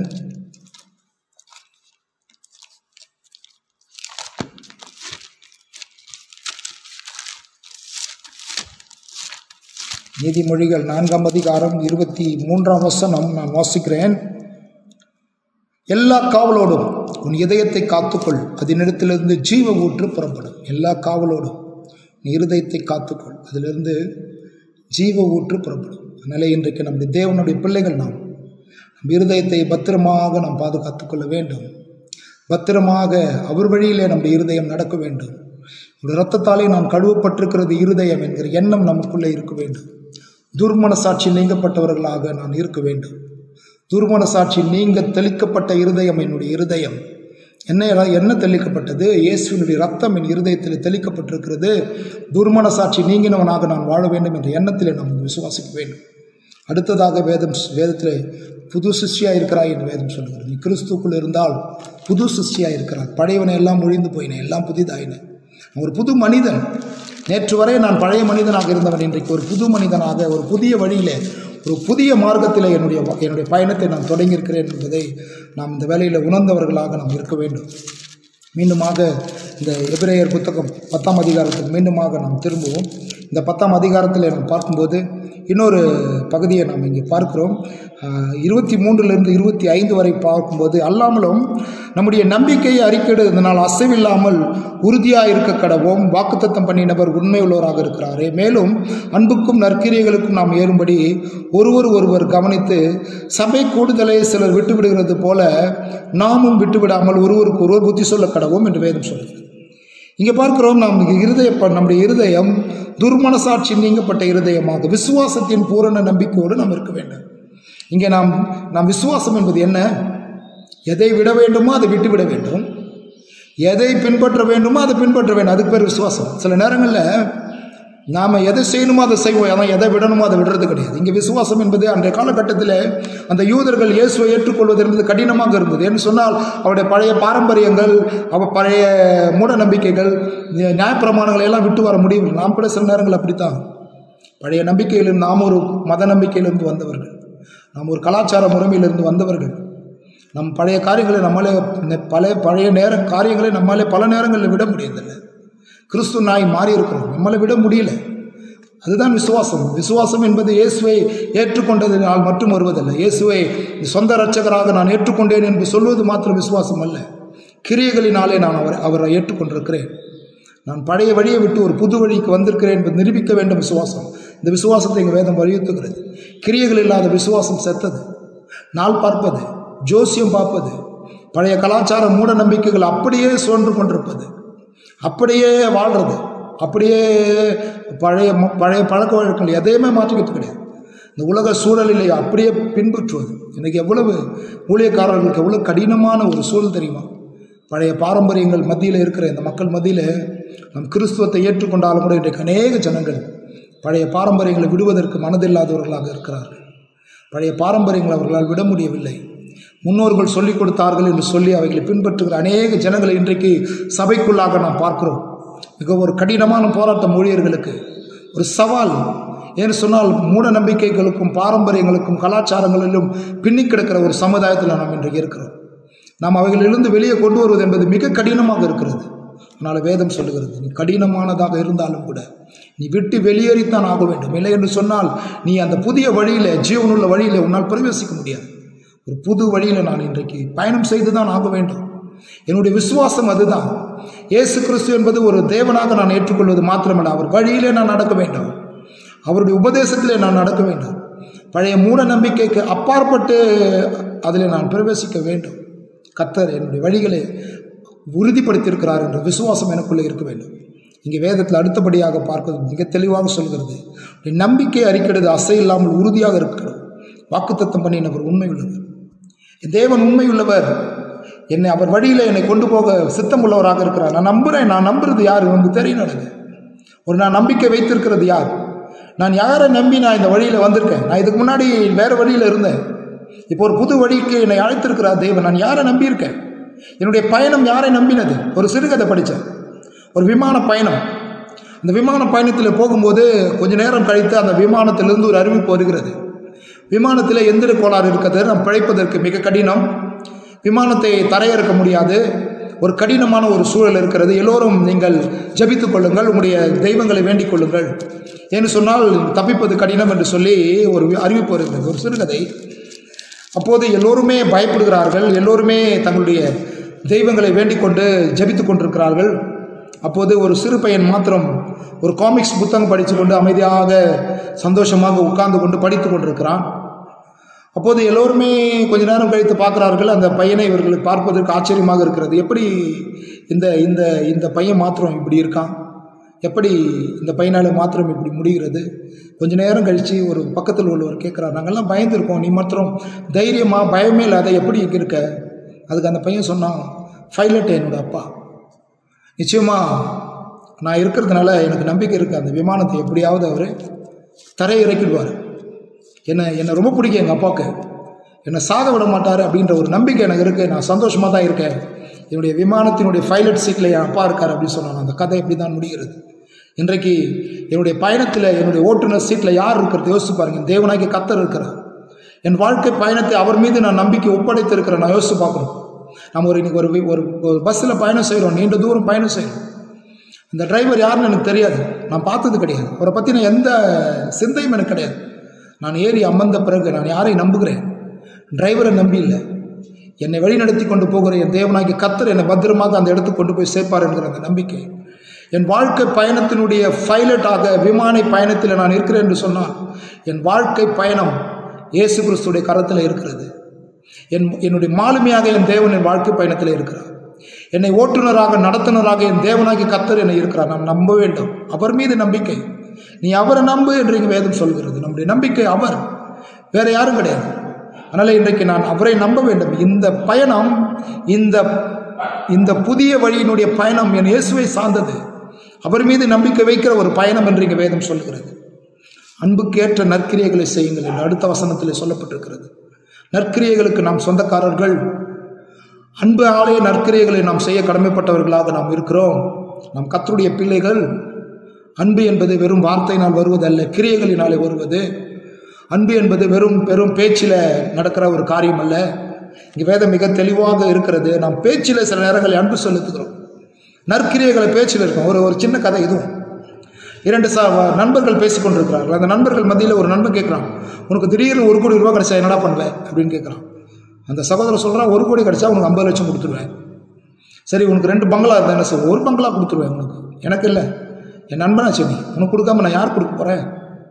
நீதிமொழிகள் நான்காம் அதிகாரம் இருபத்தி மூன்றாம் வசனம் நான் வாசிக்கிறேன். எல்லா காவலோடும் உன் இதயத்தை காத்துக்கொள், அதனிடத்திலிருந்து ஜீவ ஊற்று புறப்படும். எல்லா காவலோடும் உன் இருதயத்தை காத்துக்கொள், அதிலிருந்து ஜீவ ஊற்று புறப்படும். அதனால இன்றைக்கு நம்முடைய தேவனுடைய பிள்ளைகள் நாம் நம் இருதயத்தை பத்திரமாக நாம் பாதுகாத்துக்கொள்ள வேண்டும். பத்திரமாக அவர் வழியிலே நம்முடைய இருதயம் நடக்க வேண்டும். ஒரு இரத்தத்தாலே நாம் கழுவப்பட்டிருக்கிறது இருதயம் என்கிற எண்ணம் நமக்குள்ளே இருக்க வேண்டும். துர்மன சாட்சி நீங்கப்பட்டவர்களாக நான் இருக்க வேண்டும். துர்மன சாட்சி நீங்க தெளிக்கப்பட்ட இருதயம் என்னுடைய இருதயம். என்ன என்ன தெளிக்கப்பட்டது? இயேசுவினுடைய ரத்தம் என் இருதயத்தில் தெளிக்கப்பட்டிருக்கிறது. துர்மன சாட்சி நீங்கினவனாக நான் வாழ வேண்டும் என்ற எண்ணத்திலே நாம் விசுவாசிக்க வேண்டும். அடுத்ததாக வேதம் வேதத்தில் புது சிருஷ்டியாக இருக்கிறாய் என்று வேதம் சொல்லுகிறது. நீ கிறிஸ்துக்குள் இருந்தால் புது சிருஷ்டியாக இருக்கிறார். பழையவனை எல்லாம் ஒழிந்து போயினேன், எல்லாம் புதிதாயின. ஒரு புது மனிதன். நேற்று வரை நான் பழைய மனிதனாக இருந்தவன் இன்றைக்கு ஒரு புது மனிதனாக, ஒரு புதிய வழியிலே, ஒரு புதிய மார்க்கத்தில் என்னுடைய என்னுடைய பயணத்தை நான் தொடங்கியிருக்கிறேன் என்பதை நாம் இந்த வேலையில் உணர்ந்தவர்களாக நாம் இருக்க வேண்டும். மீண்டுமாக இந்த எபிரேயர் புத்தகம் பத்தாம் அதிகாரத்துக்கு மீண்டுமாக நாம் திரும்புவோம். இந்த பத்தாம் அதிகாரத்தில் நாம் பார்க்கும்போது இன்னொரு பகுதியை நாம் இங்கே பார்க்கிறோம். இருபத்தி மூன்றிலிருந்து இருபத்தி ஐந்து வரை பார்க்கும்போது, அல்லாமலும் நம்முடைய நம்பிக்கையை அறிக்கையிடுவதனால் அசைவில்லாமல் உறுதியாக இருக்க கடவோம். வாக்குத்தத்தம் பண்ணினவர் உண்மை உள்ளவராக இருக்கிறாரே. மேலும் அன்புக்கும் நற்கிரியைகளுக்கும் நாம் ஏறும்படி ஒருவர் ஒருவர் கவனித்து, சபை கூடுதலை சிலர் விட்டுவிடுகிறது போல நாமும் விட்டுவிடாமல் ஒருவருக்கு ஒருவர் புத்தி சொல்ல கடவோம் என்று வேதம் சொல்கிறது. இங்கே பார்க்கிறோம், நாம் இருதய நம்முடைய இருதயம் துர்மனசாட்சி நீங்கப்பட்ட இருதயமாக விசுவாசத்தின் பூரண நம்பிக்கையோடு நாம் இருக்க வேண்டும். இங்கே நாம் நாம் விசுவாசம் என்பது என்ன? எதை விட வேண்டுமோ அதை விட்டு விட வேண்டும், எதை பின்பற்ற வேண்டுமோ அதை பின்பற்ற வேண்டும். அதுக்கு பேர் விசுவாசம். சில நேரங்களில் நாம் எதை செய்யணுமோ அதை செய்வோம், ஆனால் எதை விடணுமோ அதை விடுறது கிடையாது. இங்கே விசுவாசம் என்பது அன்றைய காலகட்டத்தில் அந்த யூதர்கள் இயேசுவை ஏற்றுக்கொள்வது என்பது கடினமாக இருந்தது. என்று சொன்னால் அவருடைய பழைய பாரம்பரியங்கள், அவ பழைய மூட நம்பிக்கைகள், நியாயப்பிரமாணங்களை எல்லாம் விட்டு வர முடியும். நாம் கூட சில நேரங்கள் அப்படித்தான் பழைய நம்பிக்கையிலிருந்து நாம் ஒரு மத நம்பிக்கையிலிருந்து வந்தவர்கள், நாம் ஒரு கலாச்சார முறைமையிலிருந்து வந்தவர்கள். நம் பழைய காரியங்களை நம்மளே பல பழைய நேர காரியங்களை நம்மளாலே பல நேரங்களில் விட முடியதில்லை. கிறிஸ்து நாய் மாறி இருக்கிறோம், நம்மளை விட முடியல. அதுதான் விசுவாசம். விசுவாசம் என்பது இயேசுவை ஏற்றுக்கொண்டதினால் மட்டும் வருவதில்லை. இயேசுவை சொந்த இரட்சகராக நான் ஏற்றுக்கொண்டேன் என்று சொல்வது மாத்திரம் விசுவாசம் அல்ல. கிரியைகளினாலே நான் அவரை அவரை ஏற்றுக்கொண்டிருக்கிறேன். நான் பழைய வழியை விட்டு ஒரு புது வழிக்கு வந்திருக்கிறேன் என்பது நிரூபிக்க வேண்டும் விசுவாசம். இந்த விசுவாசத்தை எங்கள் வேதம் வலியுறுத்துகிறது. கிரியைகள் இல்லாத விசுவாசம் செத்தது. நாள் பார்ப்பது, ஜோசியம் பார்ப்பது, பழைய கலாச்சார மூட நம்பிக்கைகள் அப்படியே சுழன்று கொண்டிருப்பது, அப்படியே வாழ்றது, அப்படியே பழைய பழைய பழக்க வழக்கங்கள் எதையுமே மாற்றிக்கிட்டு கிடையாது. இந்த உலக சூழலிலே அப்படியே பின்பற்றுவது. இன்றைக்கி எவ்வளவு ஊழியக்காரர்களுக்கு எவ்வளோ கடினமான ஒரு சூழல் தெரியுமா? பழைய பாரம்பரியங்கள் மத்தியில் இருக்கிற இந்த மக்கள் மத்தியில் நம் கிறிஸ்துவத்தை ஏற்றுக்கொண்டாலும் கூட இன்றைக்கு அநேக ஜனங்கள் பழைய பாரம்பரியங்களை விடுவதற்கு மனதில்லாதவர்களாக இருக்கிறார்கள். பழைய பாரம்பரியங்களை அவர்களால் விட முடியவில்லை. முன்னோர்கள் சொல்லிக் கொடுத்தார்கள் என்று சொல்லி அவைகளை பின்பற்றுகிற அநேக ஜனங்களை இன்றைக்கு சபைக்குள்ளாக நாம் பார்க்கிறோம். மிக ஒரு கடினமான போராட்டம் ஊழியர்களுக்கு, ஒரு சவால். ஏன்னு சொன்னால் மூட நம்பிக்கைகளுக்கும் பாரம்பரியங்களுக்கும் கலாச்சாரங்களிலும் பின்னி கிடக்கிற ஒரு சமுதாயத்தில் நாம் இன்றைக்கு இருக்கிறோம். நாம் அவைகளிலிருந்து வெளியே கொண்டு வருவது என்பது மிக கடினமாக இருக்கிறது. அதனால் வேதம் சொல்லுகிறது, நீ கடினமானதாக இருந்தாலும் கூட நீ விட்டு வெளியேறித்தான் ஆக வேண்டும். இல்லை என்று சொன்னால் நீ அந்த புதிய வழியில், ஜீவனுள்ள வழியில் உன்னால் பிரவேசிக்க முடியாது. ஒரு புது வழியில் நான் இன்றைக்கு பயணம் செய்து தான் ஆக வேண்டும். என்னுடைய விசுவாசம் அதுதான். இயேசு கிறிஸ்து என்பது ஒரு தேவனாக நான் ஏற்றுக்கொள்வது மாத்திரமல்ல, அவர் வழியிலே நான் நடக்க வேண்டும், அவருடைய உபதேசத்திலே நான் நடக்க வேண்டும். பழைய மூட நம்பிக்கைக்கு அப்பாற்பட்டு அதில் நான் பிரவேசிக்க வேண்டும். கர்த்தர் என்னுடைய வழிகளை உறுதிப்படுத்தியிருக்கிறார் என்ற விசுவாசம் எனக்குள்ளே இருக்க வேண்டும். இங்கே வேதத்தில் அடுத்தபடியாக பார்ப்பது மிக தெளிவாக சொல்கிறது, நம்பிக்கை அறிக்கிறது அசை இல்லாமல் உறுதியாக இருக்கிறது. வாக்குத்தத்தம் பண்ணினவர் உண்மை உள்ளவர். தேவன் உண்மை உள்ளவர். என்னை அவர் வழியில் என்னை கொண்டு போக சித்தம் உள்ளவராக இருக்கிறார். நான் நம்புகிறேன். நான் நம்புறது யார் வந்து தெரியும் எனக்கு. ஒரு நான் நம்பிக்கை வைத்திருக்கிறது யார்? நான் யாரை நம்பி நான் இந்த வழியில் வந்திருக்கேன்? நான் இதுக்கு முன்னாடி வேறு வழியில் இருந்தேன். இப்போ ஒரு புது வழிக்கு என்னை அழைத்திருக்கிறார் தேவன். நான் யாரை நம்பியிருக்கேன்? என்னுடைய பயணம் யாரை நம்பினது? ஒரு சிறுகதை படித்தேன், ஒரு விமான பயணம். அந்த விமான பயணத்தில் போகும்போது கொஞ்ச நேரம் கழித்து அந்த விமானத்திலிருந்து ஒரு அறிவிப்பு வருகிறது. விமானத்தில் எந்திர கோளாறு இருக்கிறது, நாம் பிழைப்பதற்கு மிக கடினம், விமானத்தை தரையிறக்க முடியாது, ஒரு கடினமான ஒரு சூழல் இருக்கிறது, எல்லோரும் நீங்கள் ஜபித்துக் கொள்ளுங்கள், உங்களுடைய தெய்வங்களை வேண்டிக் கொள்ளுங்கள், ஏன்னு சொன்னால் தப்பிப்பது கடினம் என்று சொல்லி ஒரு அறிவிப்பு வருகிறது, ஒரு சிறுகதை. அப்போது எல்லோருமே பயப்படுகிறார்கள், எல்லோருமே தங்களுடைய தெய்வங்களை வேண்டிக் கொண்டு ஜபித்துக் கொண்டிருக்கிறார்கள். அப்போது ஒரு சிறு பையன் மாத்திரம் ஒரு காமிக்ஸ் புத்தகம் படித்து கொண்டு அமைதியாக சந்தோஷமாக உட்கார்ந்து கொண்டு படித்து கொண்டிருக்கிறான். அப்போது எல்லோருமே கொஞ்ச நேரம் கழித்து பார்க்குறார்கள். அந்த பையனை இவர்கள் பார்ப்பதற்கு ஆச்சரியமாக இருக்கிறது. எப்படி இந்த இந்த இந்த பையன் மாத்திரம் இப்படி இருக்கான்? எப்படி இந்த பையனால் மாத்திரம் இப்படி முடிகிறது? கொஞ்ச நேரம் கழித்து ஒரு பக்கத்தில் உள்ளவர் கேட்குறார், நாங்கள்லாம் பயந்துருக்கோம், நீ மாத்திரம் தைரியமாக பயமே இல்லாத எப்படி இருக்க? அதுக்கு அந்த பையன் சொன்னான், பைலட் என்னோட அப்பா. நிச்சயமாக நான் இருக்கிறதுனால எனக்கு நம்பிக்கை இருக்குது, அந்த விமானத்தை எப்படியாவது அவர் தரையை இறக்கிடுவார். என்னை என்னை ரொம்ப பிடிக்கும் எங்கள் அப்பாவுக்கு, என்னை சாக விட மாட்டார் அப்படின்ற ஒரு நம்பிக்கை எனக்கு இருக்குது. நான் சந்தோஷமாக தான் இருக்கேன். என்னுடைய விமானத்தினுடைய பைலட் சீட்டில் என் அப்பா இருக்கார் அப்படின்னு சொன்னான். அந்த கதை எப்படி தான் முடிகிறது. இன்றைக்கு என்னுடைய பயணத்தில் என்னுடைய ஓட்டுநர் சீட்டில் யார் இருக்கிறது யோசிச்சு பாருங்கள். தேவனாகிய கர்த்தர் இருக்கிறார். என் வாழ்க்கை பயணத்தை அவர் மீது நான் நம்பிக்கை ஒப்படைத்து இருக்கிறேன். நான் யோசிச்சு பார்க்கணும். நம்ம ஒரு இன்னைக்கு ஒரு ஒரு பஸ்ஸில் பயணம் செய்கிறோம், நீண்ட தூரம் பயணம் செய்கிறோம். இந்த டிரைவர் யாருன்னு எனக்கு தெரியாது, நான் பார்த்தது கிடையாது, அவரை பற்றின எந்த சிந்தையும் எனக்கு கிடையாது. நான் ஏறி அமர்ந்த பிறகு நான் யாரை நம்புகிறேன்? டிரைவரை நம்பி இல்லை, என்னை வழி நடத்தி கொண்டு போகிற என் தேவனாகிய கர்த்தர் என்னை பத்திரமாக அந்த இடத்துக்கு கொண்டு போய் சேர்ப்பார் என்கிற அந்த நம்பிக்கை. என் வாழ்க்கை பயணத்தினுடைய பைலட்டாக விமான பயணத்தில் நான் இருக்கிறேன் என்று சொன்னால் என் வாழ்க்கை பயணம் இயேசு கிறிஸ்துடைய கரத்தில் இருக்கிறது. என் என்னுடைய மாலுமியாக என் தேவன் என் வாழ்க்கை பயணத்தில் இருக்கிறார். என்னை ஓட்டுநராக நடத்துனராக என் தேவனாகிய கர்த்தர் என்னை இருக்கிறார். நாம் நம்ப வேண்டும், அவர் மீது நம்பிக்கை. நீ அவரை நம்பு என்று இங்கே வேதம் சொல்கிறது. நம்முடைய நம்பிக்கை அவர், வேற யாரும் கிடையாது. அதனால் இன்றைக்கு நான் அவரை நம்ப வேண்டும். இந்த பயணம், இந்த இந்த புதிய வழியினுடைய பயணம் என் இயேசுவை சார்ந்தது. அவர் மீது நம்பிக்கை வைக்கிற ஒரு பயணம் என்று இங்கே வேதம் சொல்கிறது. அன்புக்கேற்ற நற்கிரியைகளை செய்யுங்கள் என்று அடுத்த வசனத்தில் சொல்லப்பட்டிருக்கிறது. நற்கிரியைகளுக்கு நாம் சொந்தக்காரர்கள். அன்பு ஆலய நற்கிரியைகளை நாம் செய்ய கடமைப்பட்டவர்களாக நாம் இருக்கிறோம். நாம் கர்த்தருடைய பிள்ளைகள். அன்பு என்பது வெறும் வார்த்தையினால் வருவதல்ல, கிரியைகளினாலே வருவது. அன்பு என்பது வெறும் பெரும் பேச்சில் நடக்கிற ஒரு காரியம் அல்ல. இங்கே வேதம் மிக தெளிவாக இருக்கிறது. நாம் பேச்சில் சில நேரங்களில் அன்பு செலுத்துகிறோம், நற்கிரியைகளை பேச்சில் இருக்கும். ஒரு ஒரு சின்ன கதை இதுவும். இரண்டு சா நண்பர்கள் பேசி கொண்டிருக்கிறார்கள். அந்த நண்பர்கள் மத்தியில் ஒரு நண்பன் கேட்குறான், உனக்கு திடீர்னு ஒரு கோடி ரூபா கிடைச்சா என்னடா பண்ணுவேன் அப்படின்னு கேட்குறான். அந்த சகோதரர் சொல்கிறான், ஒரு கோடி கிடைச்சா உனக்கு ஐம்பது லட்சம் கொடுத்துருவேன். சரி, உனக்கு ரெண்டு பங்களா இருந்தால் என்ன சார்? ஒரு பங்களா கொடுத்துருவேன் உனக்கு. எனக்கு இல்லை, என் நண்பனாச்சு, நீ உனக்கு கொடுக்காம நான் யார் கொடுக்க போகிறேன்?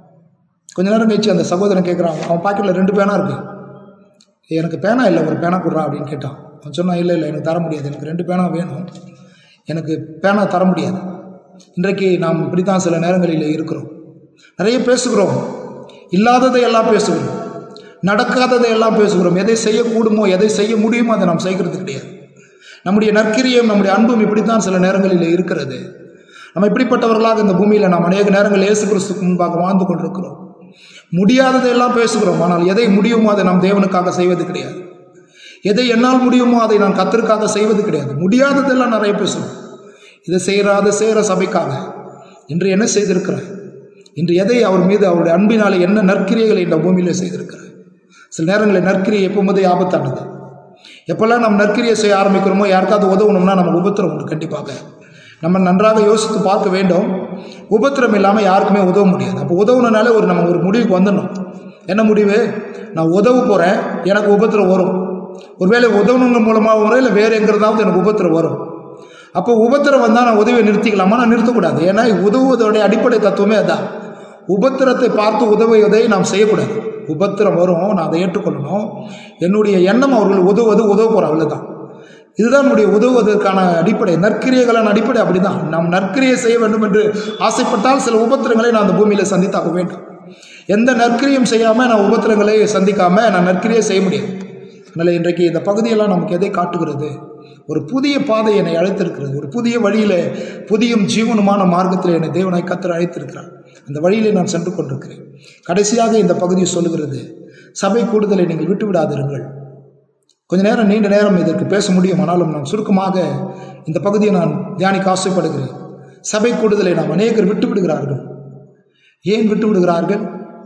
கொஞ்ச நேரம் கழிச்சு அந்த சகோதரன் கேட்குறான், அவன் பாக்கெட்டில் ரெண்டு பேனா இருக்குது, எனக்கு பேனா இல்லை, ஒரு பேனா கொடுறான் அப்படின்னு கேட்டான். அவன் சொன்னான், இல்லை இல்லை எனக்கு தர முடியாது, எனக்கு ரெண்டு பேனா வேணும், எனக்கு பேனா தர முடியாது. இன்றைக்கு நாம் இப்படித்தான் சில நேரங்களில் இருக்கிறோம். நிறைய பேசுகிறோம், இல்லாததை எல்லாம் பேசுகிறோம், நடக்காததை எல்லாம் பேசுகிறோம். எதை செய்யக்கூடுமோ எதை செய்ய முடியுமோ அதை நாம் செய்கிறது கிடையாது. நம்முடைய நற்கிரியம், நம்முடைய அன்பும் இப்படித்தான் சில நேரங்களில் இருக்கிறது. நம்ம இப்படிப்பட்டவர்களாக இந்த பூமியில் நாம் அநேக நேரங்கள் இயேசு கிறிஸ்துக்கு முன்பாக வாழ்ந்து கொண்டிருக்கிறோம். முடியாததை எல்லாம் பேசுகிறோம், ஆனால் எதை முடியுமோ அதை நாம் தேவனுக்காக செய்வது கிடையாது. எதை என்னால் முடியுமோ அதை நான் கர்த்தருக்காக செய்வது கிடையாது. முடியாததெல்லாம் நிறைய பேசுகிறோம். இதை செய்கிற அதை செய்கிற சபைக்காக இன்று என்ன செய்திருக்கிறேன், இன்று எதை அவர் மீது அவருடைய அன்பினாலே என்ன நற்கிரியைகளை இந்த பூமியில் செய்திருக்கிறார். சில நேரங்களில் நற்கிரியை எப்போதே ஆபத்தானது. எப்பெல்லாம் நம்ம நற்கிரியை செய்ய ஆரம்பிக்கிறோமோ, யாருக்காவது உதவணும்னா நமக்கு உபத்திரம் உண்டு. கண்டிப்பாக நம்ம நன்றாக யோசித்து பார்க்க வேண்டும். உபத்திரம் இல்லாமல் யாருக்குமே உதவ முடியாது. அப்போ உதவுனாலே ஒரு நம்ம ஒரு முடிவுக்கு வந்துடணும். என்ன முடிவு? நான் உதவ போகிறேன், எனக்கு உபத்திரம் வரும். ஒருவேளை உதவணுங்க மூலமாக வரும், இல்லை வேறு எங்கிறதாவது எனக்கு உபத்திரம் வரும். அப்போ உபத்திரம் வந்தால் நான் உதவியை நிறுத்திக்கலாமா? நான் நிறுத்தக்கூடாது. ஏன்னா உதவுவதோடைய அடிப்படை தத்துவமே அதான். உபத்திரத்தை பார்த்து உதவுவதை நாம் செய்யக்கூடாது. உபத்திரம் வரும், நான் அதை ஏற்றுக்கொள்ளணும். என்னுடைய எண்ணம் அவர்கள் உதவுவது உதவ போகிற அவ்வளோதான். இதுதான் நம்முடைய உதவுவதற்கான அடிப்படை. நற்கிரியைகளின் அடிப்படை அப்படிதான். நாம் நற்கிரியை செய்ய வேண்டும் என்று ஆசைப்பட்டால் சில உபத்திரங்களை நான் அந்த பூமியில் சந்தித்தாக வேண்டும். எந்த நற்கிரியும் செய்யாமல் நான் உபத்திரங்களை சந்திக்காமல் நான் நற்கிரியை செய்ய முடியாது. அதனால் இன்றைக்கு இந்த பகுதியெல்லாம் நமக்கு எதை காட்டுகிறது? ஒரு புதிய பாதை என்னை அழைத்திருக்கிறது. ஒரு புதிய வழியில், புதியும் ஜீவனுமான மார்க்கத்தில் என்னை தேவனாய் கர்த்தர் அழைத்திருக்கிறார். அந்த வழியிலே நான் சென்று கொண்டிருக்கிறேன். கடைசியாக இந்த பகுதியை சொல்லுகிறது, சபை கூடுதலை நீங்கள் விட்டு விடாதிருங்கள். கொஞ்ச நேரம், நீண்ட நேரம் இதற்கு பேச முடியும், ஆனாலும் நான் சுருக்கமாக இந்த பகுதியை நான் தியானிக்க ஆசைப்படுகிறேன். சபை கூடுதலை நாம் அநேகர் விட்டு விடுகிறார்கள். ஏன் விட்டு விடுகிறார்கள்?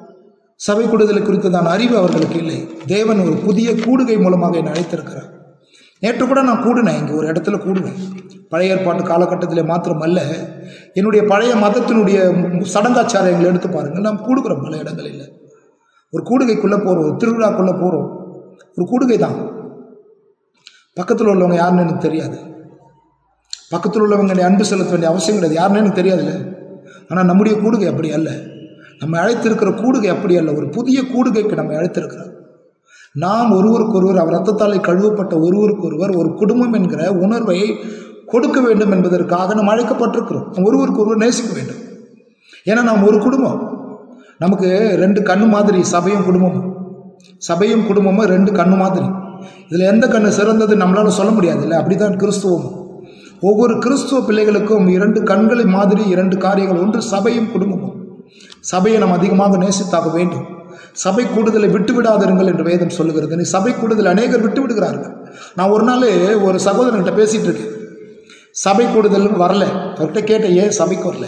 சபை கூடுதலை குறித்ததான அறிவு அவர்களுக்கு இல்லை. தேவன் ஒரு புதிய கூடுகை மூலமாக என்னை அழைத்திருக்கிறார். நேற்று கூட நான் கூடுனேன், இங்கே ஒரு இடத்துல கூடுவேன். பழைய ஏற்பாட்டு காலகட்டத்தில் மாத்திரம் அல்ல, என்னுடைய பழைய மதத்தினுடைய சடங்காச்சாரங்களை எடுத்து பாருங்கள். நாம் கூடுகிறோம் பல இடங்களில். ஒரு கூடுகைக்குள்ளே போகிறோம், ஒரு திருவிழாக்குள்ளே போகிறோம், ஒரு கூடுகை தான். பக்கத்தில் உள்ளவங்க யாருன்னு எனக்கு தெரியாது. பக்கத்தில் உள்ளவங்க அன்பு செலுத்த வேண்டிய அவசியம் கிடையாது, யாருன்னு எனக்கு தெரியாதுல்ல. ஆனால் நம்முடைய கூடுகை அப்படி அல்ல. நம்ம அழைத்திருக்கிற கூடுகை அப்படி அல்ல. ஒரு புதிய கூடுகைக்கு நம்ம அழைத்திருக்கிறோம். நாம் ஒருவருக்கு ஒருவர், அவர் ரத்தத்தாலே கழுவப்பட்ட ஒருவருக்கு ஒருவர் ஒரு குடும்பம் என்கிற உணர்வை கொடுக்க வேண்டும் என்பதற்காக நாம் அழைக்கப்பட்டிருக்கிறோம். நாம் ஒருவருக்கு ஒருவர் நேசிக்க வேண்டும். ஏன்னா நாம் ஒரு குடும்பம். நமக்கு ரெண்டு கண்ணு மாதிரி சபையும் குடும்பமும். சபையும் குடும்பமும் ரெண்டு கண்ணு மாதிரி. இதில் எந்த கண்ணு சிறந்தது நம்மளால சொல்ல முடியாது இல்லை. அப்படிதான் கிறிஸ்துவம். ஒவ்வொரு கிறிஸ்துவ பிள்ளைகளுக்கும் இரண்டு கண்களை மாதிரி இரண்டு காரியங்கள். ஒன்று சபையும் குடும்பமும். சபையை நாம் அதிகமாக நேசித்தாக வேண்டும். சபை கூடுதலை விட்டு விடாதிருங்கள் என்று வேதம் சொல்லுகிறது. நீ சபை கூடுதல் அநேகர் விட்டு விடுகிறார்கள். நான் ஒரு நாள் ஒரு சகோதரன்கிட்ட பேசிகிட்டு இருக்கேன். சபை கூடுதல் வரல. அவர்கிட்ட கேட்டேன், ஏன் சபைக்கு வரல?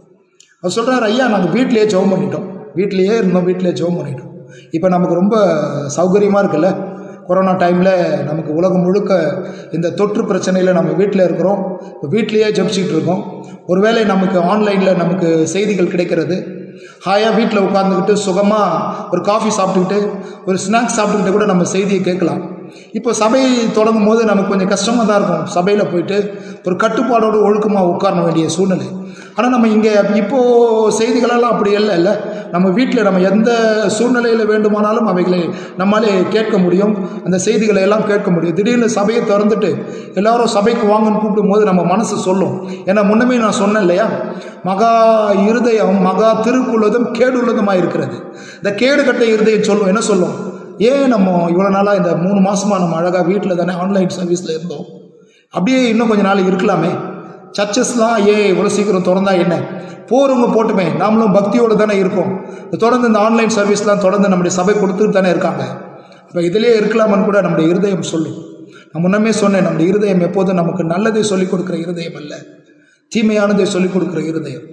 அவர் சொல்கிறார், ஐயா நாங்கள் வீட்டிலேயே ஜெபம் பண்ணிட்டோம், வீட்டிலேயே இருந்தோம், வீட்டிலேயே ஜெபம் பண்ணிட்டோம். இப்போ நமக்கு ரொம்ப சௌகரியமாக இருக்குல்ல. கொரோனா டைமில் நமக்கு உலகம் முழுக்க இந்த தொற்று பிரச்சனையில் நம்ம வீட்டில் இருக்கிறோம். இப்போ வீட்டிலேயே ஜெபிச்சிக்கிட்டு இருக்கோம். ஒருவேளை நமக்கு ஆன்லைனில் நமக்கு செய்திகள் கிடைக்கிறது. ஹாயாக வீட்டில் உட்காந்துக்கிட்டு சுகமாக ஒரு காஃபி சாப்பிட்டுக்கிட்டு ஒரு ஸ்நாக்ஸ் சாப்பிட்டுக்கிட்டு கூட நம்ம செய்தியை கேட்கலாம். இப்போ சபை தொடங்கும் போது நமக்கு கொஞ்சம் கஷ்டமாக தான் இருக்கும். சபையில் போயிட்டு ஒரு கட்டுப்பாடோடு ஒழுக்கமாக உட்கார வேண்டிய சூழ்நிலை. ஆனால் நம்ம இங்கே இப்போது செய்திகளெல்லாம் அப்படி இல்லை இல்லை. நம்ம வீட்டில் நம்ம எந்த சூழ்நிலையில் வேண்டுமானாலும் அவைகளை நம்மளாலே கேட்க முடியும். அந்த செய்திகளை எல்லாம் கேட்க முடியும். திடீர்னு சபையை திறந்துட்டு எல்லாரும் சபைக்கு வாங்கன்னு கூப்பிடும் போது நம்ம மனசு சொல்லும். ஏன்னா முன்னமே நான் சொன்னேன் இல்லையா, மகா இருதயம் மகா திருக்குள்ளதும் கேடு உள்ளதுமாக இருக்கிறது. இந்த கேடு கட்ட இருதயம் சொல்லும். என்ன சொல்லும்? ஏன் நம்ம இவ்வளோ நாளாக இந்த மூணு மாதமாக நம்ம அழகாக வீட்டில் தானே ஆன்லைன் சர்வீஸில் இருந்தோம், அப்படியே இன்னும் கொஞ்சம் நாள் இருக்கலாமே. சர்ச்சஸ்லாம் ஏன் இவ்வளோ சீக்கிரம் திறந்தா என்ன, போகிறவங்க போட்டுமே, நாமளும் பக்தியோடு தானே இருக்கோம். தொடர்ந்து இந்த ஆன்லைன் சர்வீஸ்லாம் தொடர்ந்து நம்முடைய சபை கொடுத்துட்டு தானே இருக்காங்க. இப்போ இதிலே இருக்கலாமன்னு கூட நம்முடைய இருதயம் சொல்லும். நான் முன்னமே சொன்னேன், நம்முடைய இருதயம் எப்போதும் நமக்கு நல்லதை சொல்லிக் கொடுக்குற இருதயம் அல்ல, தீமையானதை சொல்லிக் கொடுக்குற இருதயம்.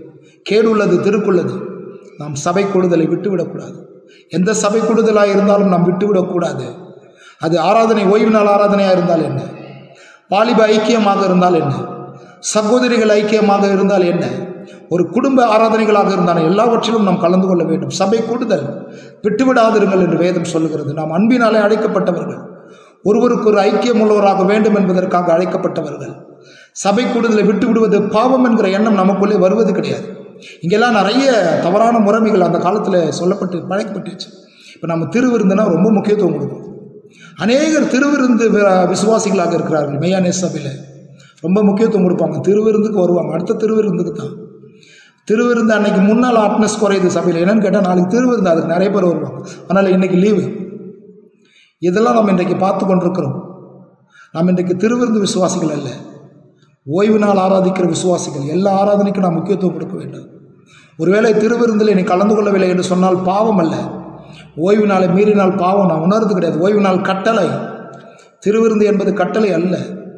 கேடுள்ளது திருக்குள்ளது. நாம் சபை கூடுதலை விட்டுவிடக்கூடாது. எந்த சபை கூடுதலாக இருந்தாலும் நாம் விட்டுவிடக்கூடாது. அது ஆராதனை ஓய்வு நாள் ஆராதனையாக இருந்தால் என்ன, வாலிப ஐக்கியமாக இருந்தால் என்ன, சகோதரிகள் ஐக்கியமாக இருந்தால் என்ன, ஒரு குடும்ப ஆராதனைகளாக இருந்தால் எல்லாவற்றிலும் நாம் கலந்து கொள்ள வேண்டும். சபை கூடுதல் விட்டுவிடாதிருங்கள் என்று வேதம் சொல்லுகிறது. நாம் அன்பினாலே அழைக்கப்பட்டவர்கள், ஒருவருக்கு ஒரு ஐக்கியம் உள்ளவராக வேண்டும் என்பதற்காக அழைக்கப்பட்டவர்கள். சபை கூடுதலை விட்டு விடுவது பாவம் என்கிற எண்ணம் நமக்குள்ளே வருவது கிடையாது. இங்கெல்லாம் நிறைய தவறான முறைமைகள் அந்த காலத்தில் சொல்லப்பட்டு பழக்கப்பட்டுச்சு. இப்போ நம்ம திருவிருந்துனா ரொம்ப முக்கியத்துவம் கொடுக்கும். அநேகர் திருவிருந்து விசுவாசிகளாக இருக்கிறார்கள். மெய்யானே சபையில் ரொம்ப முக்கியத்துவம் கொடுப்பாங்க. திருவிருந்துக்கு வருவாங்க, அடுத்த திருவிருந்துக்கு தான். திருவிருந்து அன்னைக்கு முன்னால் ஆட்னஸ் குறையுது சபையில். என்னன்னு கேட்டால் நாளைக்கு திருவிருந்து, அதுக்கு நிறைய பேர் வருவாங்க. அதனால் இன்னைக்கு லீவு. இதெல்லாம் நம்ம இன்றைக்கு பார்த்து கொண்டிருக்கிறோம். நாம் இன்றைக்கு திருவிருந்து விசுவாசிகள் அல்ல, ஓய்வு நாள் ஆராதிக்கிற விசுவாசிகள். எல்லா ஆராதனைக்கும் நாம் முக்கியத்துவம் கொடுக்க வேண்டும். ஒருவேளை திருவிருந்தில் நீ கலந்து கொள்ளவில்லை என்று சொன்னால் பாவம் அல்ல. ஓய்வு நாளை மீறினால் பாவம். நான் உணர்றது கிடையாது. ஓய்வு நாள் கட்டளை, திருவிருந்து என்பது கட்டளை அல்ல.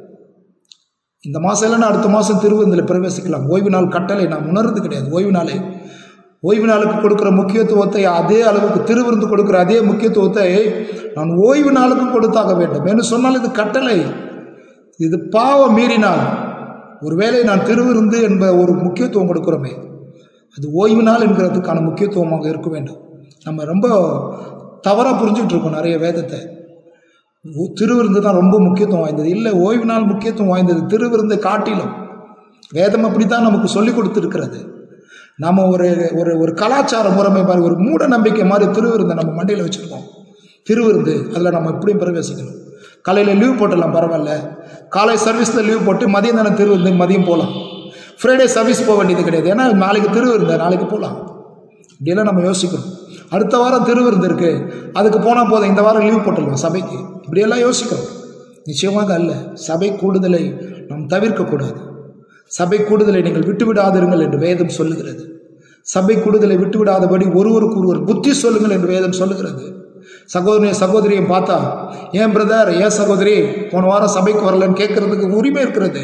இந்த மாதம் இல்லைன்னா அடுத்த மாதம் திருவிருந்தில் பிரவேசிக்கலாம். ஓய்வு நாள் கட்டளை நாம் உணர்றது கிடையாது. ஓய்வு நாளை ஓய்வு நாளுக்கு கொடுக்குற முக்கியத்துவத்தை அதே அளவுக்கு திருவிருந்து கொடுக்குற அதே முக்கியத்துவத்தை நான் ஓய்வு நாளுக்கும் கொடுத்தாக வேண்டும் என்று சொன்னால் இது கட்டளை. இது பாவம் மீறினால், ஒருவேளை நான் திருவிருந்து என்ப ஒரு முக்கியத்துவம் கொடுக்குறோமே, அது ஓய்வு நாள் என்கிறதுக்கான முக்கியத்துவமாக இருக்க வேண்டும். நம்ம ரொம்ப தவறாக புரிஞ்சுக்கிட்டு இருக்கோம் நிறைய வேதத்தை. திருவிருந்து தான் ரொம்ப முக்கியத்துவம் வாய்ந்தது. இல்லை, ஓய்வு நாள் முக்கியத்துவம் வாய்ந்தது. திருவிருந்தை காட்டிலும் வேதம் அப்படி தான் நமக்கு சொல்லி கொடுத்துருக்கிறது. நம்ம ஒரு ஒரு ஒரு கலாச்சார முறைமை மாதிரி, ஒரு மூட நம்பிக்கை மாதிரி திருவிருந்தை நம்ம மண்டையில் வச்சுருக்கோம். திருவிருந்து அதில் நம்ம எப்படியும் பிரவேசிக்கணும். காலையில் லீவ் போட்டுடலாம், பரவாயில்ல. காலை சர்வீஸில் லீவ் போட்டு மதியம் தானே திருவிருந்து, மதியம் போகலாம். ஃப்ரைடே சர்வீஸ் போக வேண்டியது கிடையாது, ஏன்னா நாளைக்கு திருவிருந்து, நாளைக்கு போகலாம். இப்படியெல்லாம் நம்ம யோசிக்கணும். அடுத்த வாரம் திருவிருந்து இருக்குது, அதுக்கு போனால் போதும், இந்த வாரம் லீவ் போட்டுடலாம் சபைக்கு. இப்படியெல்லாம் யோசிக்கிறோம். நிச்சயமாக அல்ல. சபை கூடுதலை நாம் தவிர்க்கக்கூடாது. சபை கூடுதலை நீங்கள் விட்டுவிடாதிருங்கள் என்று வேதம் சொல்லுகிறது. சபை கூடுதலை விட்டுவிடாதபடி ஒருவருக்கு ஒருவர் புத்தி சொல்லுங்கள் என்று வேதம் சொல்லுகிறது. சகோதரிய சகோதரியும் பார்த்தா, ஏன் பிரதர், ஏன் சகோதரி போன வாரம் சபைக்கு வரலன்னு கேட்கறதுக்கு உரிமை இருக்கிறது.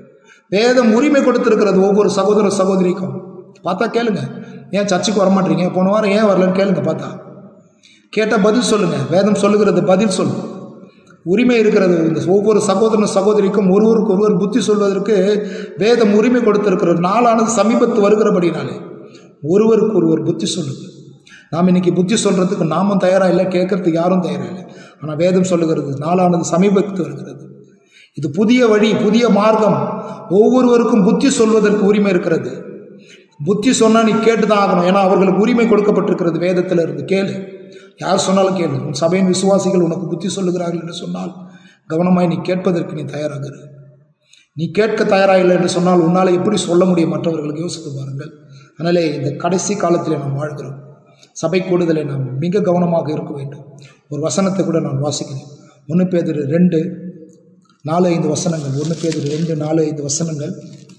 வேதம் உரிமை கொடுத்திருக்கிறது ஒவ்வொரு சகோதர சகோதரிக்கும். பார்த்தா கேளுங்க, ஏன் சர்ச்சுக்கு வரமாட்டீங்க, போன வாரம் ஏன் வரலன்னு கேளுங்க. பார்த்தா கேட்டால் பதில் சொல்லுங்க. வேதம் சொல்லுகிறது பதில் சொல்லு. உரிமை இருக்கிறது. இந்த ஒவ்வொரு சகோதர சகோதரிக்கும் ஒருவருக்கு ஒருவர் புத்தி சொல்வதற்கு வேதம் உரிமை கொடுத்திருக்கிறது. நாளானது சமீபத்து வருகிறபடினாலே ஒருவருக்கு ஒருவர் புத்தி சொல்லுங்க. நாம் இன்னைக்கு புத்தி சொல்றதுக்கு நாமும் தயாராக இல்லை, கேட்கறதுக்கு யாரும் தயாராக இல்லை. ஆனால் வேதம் சொல்லுகிறது நாளானது சமீபத்து வருகிறது. இது புதிய வழி, புதிய மார்க்கம். ஒவ்வொருவருக்கும் புத்தி சொல்வதற்கு உரிமை இருக்கிறது. புத்தி சொன்னால் நீ கேட்டு தான் ஆகணும், ஏன்னா அவர்களுக்கு உரிமை கொடுக்கப்பட்டிருக்கிறது வேதத்தில் இருந்து. கேளு, யார் சொன்னாலும் கேளு. உன் சபையின் விசுவாசிகள் உனக்கு புத்தி சொல்லுகிறார்கள் என்று சொன்னால் கவனமாய் நீ கேட்பதற்கு நீ தயாராக. நீ கேட்க தயாராக இல்லை என்று சொன்னால் உன்னால் எப்படி சொல்ல முடியும் மற்றவர்களுக்கு? யோசித்து பாருங்கள். அதனாலே இந்த கடைசி காலத்தில் நாம் வாழ்கிறோம். சபை கூடுதலை நாம் மிக கவனமாக இருக்க வேண்டும். ஒரு வசனத்தை கூட நான் வாசிக்கிறேன். ஒன்று பேதுரு ரெண்டு நாலு ஐந்து வசனங்கள். ஒன்று பேதுரு ரெண்டு நாலு ஐந்து வசனங்கள்.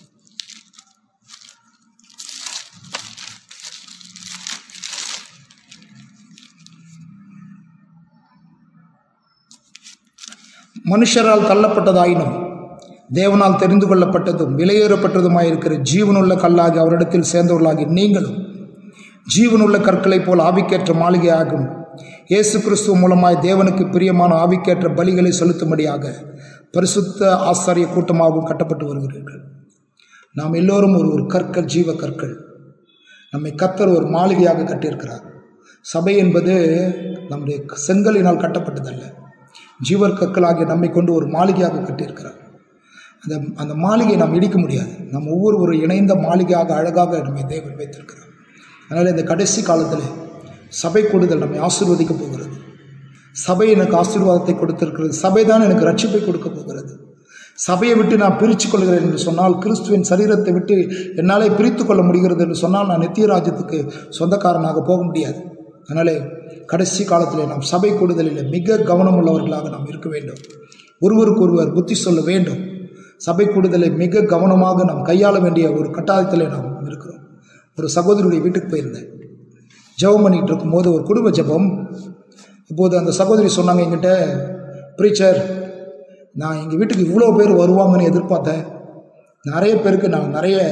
மனுஷரால் தள்ளப்பட்டதாயினும் தேவனால் தெரிந்து கொள்ளப்பட்டதும் விலையேறப்பட்டதுமாயிருக்கிற ஜீவனுள்ள கல்லாகி அவரிடத்தில் சேர்ந்தவர்களாகி நீங்களும் ஜீவனுள்ள கற்களைப் போல் ஆவிக்கேற்ற மாளிகையாகும் இயேசு கிறிஸ்துவ மூலமாய் தேவனுக்கு பிரியமான ஆவிக்கேற்ற பலிகளை செலுத்தும்படியாக பரிசுத்த ஆசாரிய கூட்டமாகவும் கட்டப்பட்டு வருகிறீர்கள். நாம் எல்லோரும் ஒரு ஒரு கற்கள், ஜீவ கற்கள். நம்மை கர்த்தர் ஒரு மாளிகையாக கட்டியிருக்கிறார். சபை என்பது நம்முடைய செங்கலினால் கட்டப்பட்டதல்ல, ஜீவர் கற்களாகிய நம்மை கொண்டு ஒரு மாளிகையாக கட்டியிருக்கிறார். அந்த அந்த மாளிகையை நாம் இடிக்க முடியாது. நாம் ஒவ்வொரு ஒரு இணைந்த மாளிகையாக அழகாக நம்மை தேவன் வைத்திருக்கிறார். அதனால் இந்த கடைசி காலத்தில் சபை கூடுதல் நம்மை ஆசீர்வதிக்க போகிறது. சபை எனக்கு ஆசீர்வாதத்தை கொடுத்திருக்கிறது. சபை தான் எனக்கு ரட்சிப்பை கொடுக்க போகிறது. சபையை விட்டு நான் பிரித்து கொள்கிறேன் என்று சொன்னால், கிறிஸ்துவின் சரீரத்தை விட்டு என்னாலே பிரித்து கொள்ள முடிகிறது என்று சொன்னால் நான் நித்திய ராஜ்யத்துக்கு சொந்தக்காரனாக போக முடியாது. அதனாலே கடைசி காலத்தில் நாம் சபை கூடுதலில் மிக கவனம் உள்ளவர்களாக நாம் இருக்க வேண்டும். ஒருவருக்கு ஒருவர் புத்தி சொல்ல வேண்டும். சபை கூடுதலை மிக கவனமாக நாம் கையாள வேண்டிய ஒரு கட்டாயத்தில் நாம் இருக்கிறோம். ஒரு சகோதரியுடைய வீட்டுக்கு போயிருந்தேன். ஜெபம் பண்ணிகிட்டு இருக்கும்போது ஒரு குடும்ப ஜெபம். இப்போது அந்த சகோதரி சொன்னாங்க என்கிட்ட, ப்ரீச்சர், நான் எங்கள் வீட்டுக்கு இவ்வளோ பேர் வருவாங்கன்னு எதிர்பார்த்தேன். நிறைய பேருக்கு நான் நிறைய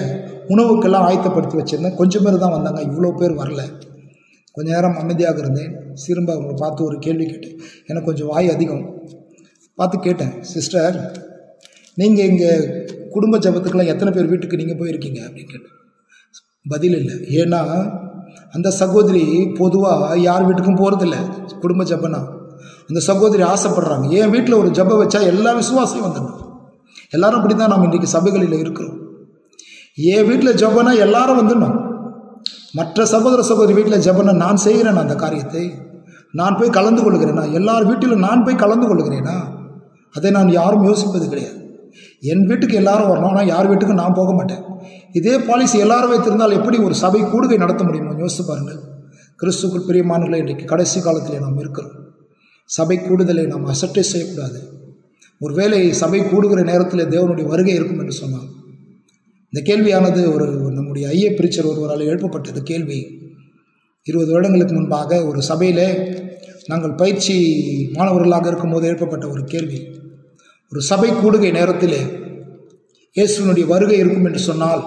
உணவுக்கெல்லாம் ஆயத்தப்படுத்தி வச்சுருந்தேன். கொஞ்சம் பேர் தான் வந்தாங்க, இவ்வளோ பேர் வரல. கொஞ்சம் நேரம் அமைதியாக இருந்தேன். திரும்ப அவங்களை பார்த்து ஒரு கேள்வி கேட்டேன். எனக்கு கொஞ்சம் வாய் அதிகம். பார்த்து கேட்டேன், சிஸ்டர் நீங்கள் இங்கே குடும்ப ஜபத்துக்கெல்லாம் எத்தனை பேர் வீட்டுக்கு நீங்கள் போயிருக்கீங்க அப்படின்னு கேட்டேன். பதில் இல்லை. ஏன்னா அந்த சகோதரி பொதுவாக யார் வீட்டுக்கும் போகிறதில்ல குடும்ப ஜபனா. அந்த சகோதரி ஆசைப்படுறாங்க, என் வீட்டில் ஒரு ஜபம் வச்சா எல்லா விசுவாசையும் வந்துடணும். எல்லாரும் அப்படி தான் நாம் இன்றைக்கி சபைகளில் இருக்கிறோம். என் வீட்டில் ஜபனா எல்லாரும் வந்துடணும். மற்ற சகோதர சகோதரி வீட்டில் ஜபனா நான் செய்கிறேன் அந்த காரியத்தை, நான் போய் கலந்து கொள்கிறேனா, எல்லார் வீட்டிலும் நான் போய் கலந்து கொள்கிறேனா, அதை நான் யாரும் யோசிப்பது கிடையாது. என் வீட்டுக்கு எல்லாரும் வரணும், ஆனால் யார் வீட்டுக்கும் நான் போக மாட்டேன். இதே பாலிசி எல்லாரும் வைத்திருந்தால் எப்படி ஒரு சபை கூடுகை நடத்த முடியுமோ யோசித்து பாருங்கள். கிறிஸ்துக்குள் பிரியமானவர்களே, இன்றைக்கு கடைசி காலத்தில் நாம் இருக்கிறோம். சபை கூடுதலை நாம் அசட்டை செய்யக்கூடாது. ஒரு வேளை சபை கூடுகிற நேரத்தில் தேவனுடைய வருகை இருக்கும் என்று சொன்னார். இந்த கேள்வியானது ஒரு நம்முடைய ஐய பிரிச்சர் ஒருவரால் எழுப்பப்பட்டது கேள்வி. இருபது வருடங்களுக்கு முன்பாக ஒரு சபையிலே நாங்கள் பயிற்சி மாணவர்களாக இருக்கும்போது எழுப்பப்பட்ட ஒரு கேள்வி. ஒரு சபை கூடுகை நேரத்தில் இயேசுவினுடைய வருகை இருக்கும் என்று சொன்னால்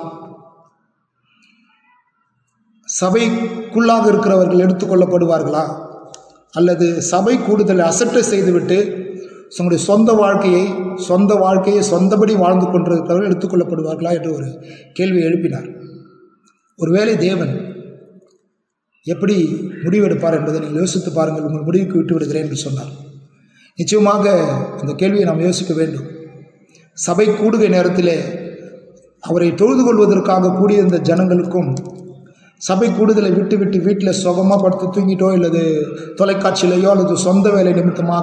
சபைக்குள்ளாக இருக்கிறவர்கள் எடுத்துக்கொள்ளப்படுவார்களா, அல்லது சபை கூடுதலை அசட்டை செய்துவிட்டு தங்களுடைய சொந்த வாழ்க்கையை சொந்த வாழ்க்கையை சொந்தபடி வாழ்ந்து கொண்டிருக்கிறவர்கள் எடுத்துக்கொள்ளப்படுவார்களா என்று ஒரு கேள்வியை எழுப்பினார். ஒருவேளை தேவன் எப்படி முடிவெடுப்பார் என்பதை நீங்கள் யோசித்து பாருங்கள், உங்கள் முடிவுக்கு விட்டு விடுகிறேன் என்று சொன்னார். நிச்சயமாக அந்த கேள்வியை நாம் யோசிக்க வேண்டும். சபை கூடுகை நேரத்தில் அவரை தொழுது கொள்வதற்காக கூடியிருந்த ஜனங்களுக்கும் சபை கூடுதலை விட்டு விட்டு வீட்டில் சுகமாக படுத்து தூங்கிட்டோ அல்லது தொலைக்காட்சியிலையோ அல்லது சொந்த வேலை நிமித்தமாக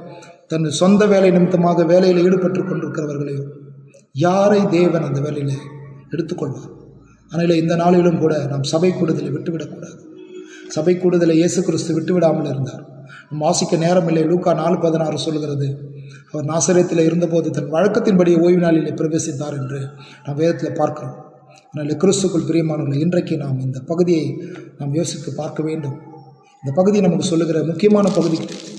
தன் சொந்த வேலை நிமித்தமாக வேலையில் ஈடுபட்டு கொண்டிருக்கிறவர்களையோ யாரை தேவன் அந்த வேலையில் எடுத்துக்கொள்வார். அதனால் இந்த நாளிலும் கூட நாம் சபை கூடுதலை விட்டுவிடக்கூடாது. சபை கூடுதலை இயேசு கிறிஸ்து விட்டுவிடாமல் இருந்தார். நம் வாசிக்க நேரம் இல்லை. லூக்கா நாலு பதினாறு சொல்கிறது, அவர் நாசரேத்தில் இருந்தபோது தன் வழக்கத்தின்படி ஓய்வு நாளிலே பிரவேசித்தார் என்று நாம் வேதத்தில் பார்க்கிறோம். அதனால் கிறிஸ்துக்குள் பிரியமானவர்களை, இன்றைக்கு நாம் இந்த பகுதியை நாம் யோசித்து பார்க்க வேண்டும். இந்த பகுதி நமக்கு சொல்லுகிற முக்கியமான பகுதி.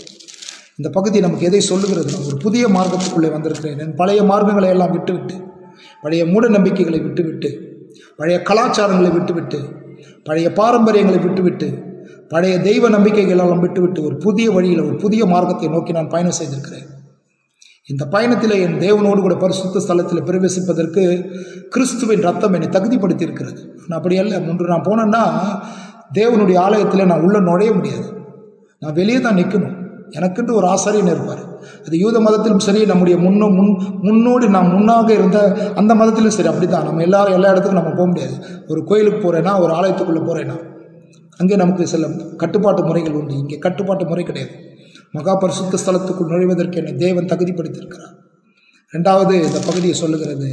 இந்த பகுதி நமக்கு எதை சொல்லுகிறது? நான் ஒரு புதிய மார்க்கத்துக்குள்ளே வந்திருக்கிறேன். என் பழைய மார்க்கங்களை எல்லாம் விட்டுவிட்டு, பழைய மூட நம்பிக்கைகளை விட்டுவிட்டு, பழைய கலாச்சாரங்களை விட்டுவிட்டு, பழைய பாரம்பரியங்களை விட்டுவிட்டு, பழைய தெய்வ நம்பிக்கைகளெல்லாம் விட்டுவிட்டு ஒரு புதிய வழியில் ஒரு புதிய மார்க்கத்தை நோக்கி நான் பயணம் செய்திருக்கிறேன். இந்த பயணத்தில் என் தேவனோடு கூட பரிசுத்த ஸ்தலத்தில் பிரவேசிப்பதற்கு கிறிஸ்துவின் ரத்தம் என்னை தகுதிப்படுத்தி இருக்கிறது. நான் அப்படி அல்ல. முன்று நான் போனேன்னா தேவனுடைய ஆலயத்தில் நான் உள்ளே நுழைய முடியாது. நான் வெளியே தான் நிற்கணும். எனக்கென்று ஒரு ஆசாரியன் இருப்பார். அது யூத மதத்திலும் சரி, நம்முடைய முன்னோ முன் முன்னோடி நாம் முன்னாக இருந்த அந்த மதத்திலும் சரி அப்படி தான். நம்ம எல்லாரும் எல்லா இடத்துக்கும் நம்ம போக முடியாது. ஒரு கோயிலுக்கு போகிறேன்னா, ஒரு ஆலயத்துக்குள்ளே போகிறேன்னா அங்கே நமக்கு சில கட்டுப்பாட்டு முறைகள் உண்டு. இங்கே கட்டுப்பாட்டு முறை கிடையாது. மகா பரிசுத்த ஸ்தலத்துக்குள் நுழைவதற்கு என்னை தேவன் தகுதிப்படுத்தியிருக்கிறார். ரெண்டாவது இந்த பகுதியை சொல்லுகிறது,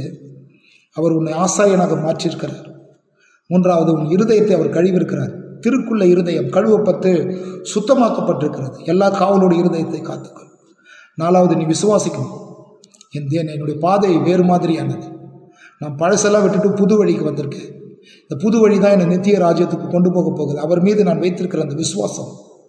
அவர் உன்னை ஆசாரியனாக மாற்றியிருக்கிறார். மூன்றாவது, உன் இருதயத்தை அவர் கழுவிருக்கிறார். திருக்குள்ள இருதயம் கழுவப்பட்டு சுத்தமாக்கப்பட்டிருக்கிறது. எல்லா காவலோட இருதயத்தை காத்துக்கள். நாலாவது, நீ விசுவாசிக்கணும். என் தேவன், என்னுடைய பாதை வேறு மாதிரியானது. நான் பழசெல்லாம் விட்டுட்டு புது வழிக்கு வந்திருக்கேன். இந்த புது வழி தான் என்னை நித்திய ராஜ்யத்துக்கு கொண்டு போக போகுது. அவர் மீது நான் வைத்திருக்கிற அந்த விசுவாசம்.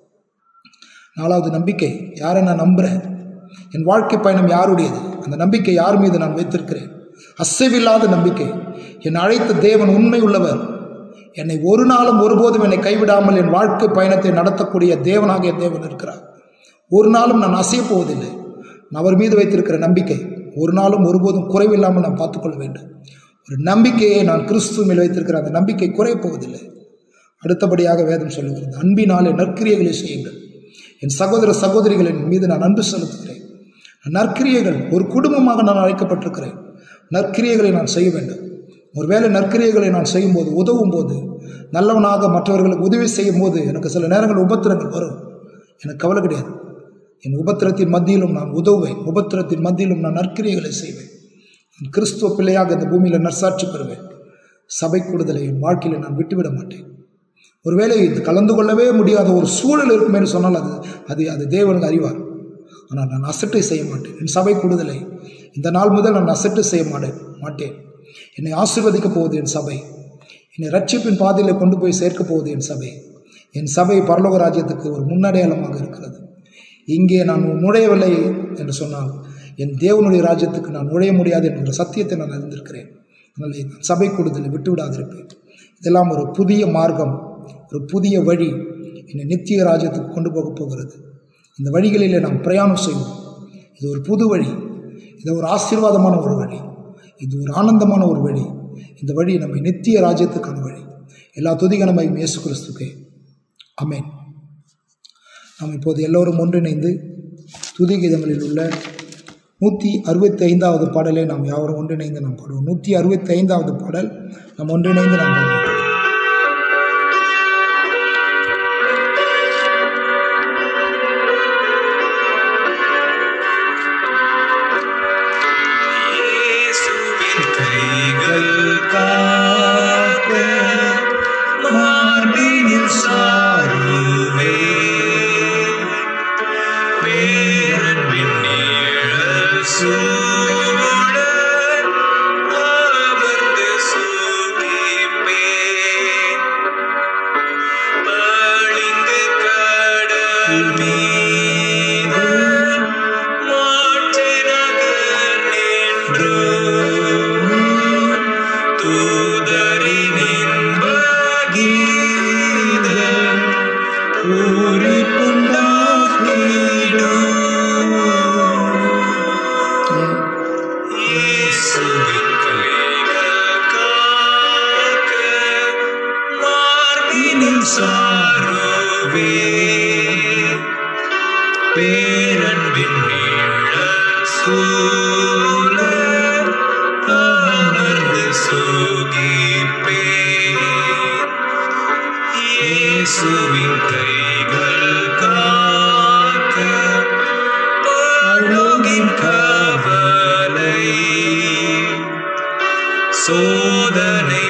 நாலாவது, நம்பிக்கை. யாரை நான் நம்புகிறேன்? என் வாழ்க்கை பயணம் யாருடையது? அந்த நம்பிக்கை யார் மீது நான் வைத்திருக்கிறேன்? அசைவில்லாத நம்பிக்கை. என் அழைத்த தேவன் உண்மை உள்ளவர். என்னை ஒரு நாளும் ஒருபோதும் என்னை கைவிடாமல் என் வாழ்க்கை பயணத்தை நடத்தக்கூடிய தேவனாக என் தேவன் இருக்கிறார். ஒரு நாளும் நான் அசைய போவதில்லை. நான் அவர் மீது வைத்திருக்கிற நம்பிக்கை ஒரு நாளும் ஒருபோதும் குறைவில்லாமல் நான் பார்த்துக்கொள்ள வேண்டும். ஒரு நம்பிக்கையை நான் கிறிஸ்துவ மேல் வைத்திருக்கிற அந்த நம்பிக்கை குறைய போவதில்லை. அடுத்தபடியாக வேதம் சொல்லுகிறது, அன்பினாலே நற்கிரியைகளை செய்யுங்கள். என் சகோதர சகோதரிகளின் மீது நான் அன்பு செலுத்துகிறேன். நற்கிரியைகள், ஒரு குடும்பமாக நான் அழைக்கப்பட்டிருக்கிறேன். நற்கிரியைகளை நான் செய்ய வேண்டும். ஒருவேளை நற்கிரியைகளை நான் செய்யும்போது, உதவும் போது, நல்லவனாக மற்றவர்களுக்கு உதவி செய்யும் போது எனக்கு சில நேரங்கள் உபத்திரங்கள் வரும். எனக்கு கவலை கிடையாது. என் உபத்திரத்தின் மத்தியிலும் நான் உதவுவேன். உபத்திரத்தின் மத்தியிலும் நான் நற்கிரியைகளை செய்வேன். கிறிஸ்துவ பிள்ளையாக இந்த பூமியில் நற்சாட்சி பெறுவேன். சபை கூடுதலை என் வாழ்க்கையில் நான் விட்டுவிட மாட்டேன். ஒருவேளை இது கலந்து கொள்ளவே முடியாத ஒரு சூழல் இருக்குமே சொன்னால் அது அது அது தேவனுக்கு அறிவார். ஆனால் நான் அசட்டை செய்ய மாட்டேன். என் சபை கூடுதலை இந்த நாள் முதல் நான் அசட்டை செய்ய மாட்டேன் மாட்டேன் என்னை ஆசீர்வதிக்க போகுது என் சபை. என்னை ரட்சிப்பின் பாதையில் கொண்டு போய் சேர்க்க போகுது என் சபை. என் சபை பரலோக ராஜ்யத்துக்கு ஒரு முன்னடையாளமாக இருக்கிறது. இங்கே நான் நுழையவில்லை என்று சொன்னால் என் தேவனுடைய ராஜ்யத்துக்கு நான் நுழைய முடியாது என்கிற சத்தியத்தை நான் அறிந்திருக்கிறேன். அதனால் சபை கூடுதலை விட்டு விடாதிருப்பேன். இதெல்லாம் ஒரு புதிய மார்க்கம், ஒரு புதிய வழி என்னை நித்திய ராஜ்யத்துக்கு கொண்டு போக போகிறது. இந்த வழிகளிலே நாம் பிரயாணம் செய்வோம். இது ஒரு புது வழி, இது ஒரு ஆசீர்வாதமான ஒரு வழி, இது ஒரு ஆனந்தமான ஒரு வழி. இந்த வழி நம்மை நித்திய ராஜ்யத்துக்கான வழி. எல்லா துதிகனமையும் இயேசு கிறிஸ்துக்கே. ஆமென். நாம் இப்போது எல்லோரும் ஒன்றிணைந்து துதி கீதங்களில் உள்ள நூற்றி அறுபத்தி ஐந்தாவது பாடலை நாம் யாவரும் ஒன்றிணைந்து நாம் பாடுவோம். நூற்றி அறுபத்தி ஐந்தாவது பாடல் நாம் ஒன்றிணைந்து நாம் பாடுவோம். சோதனை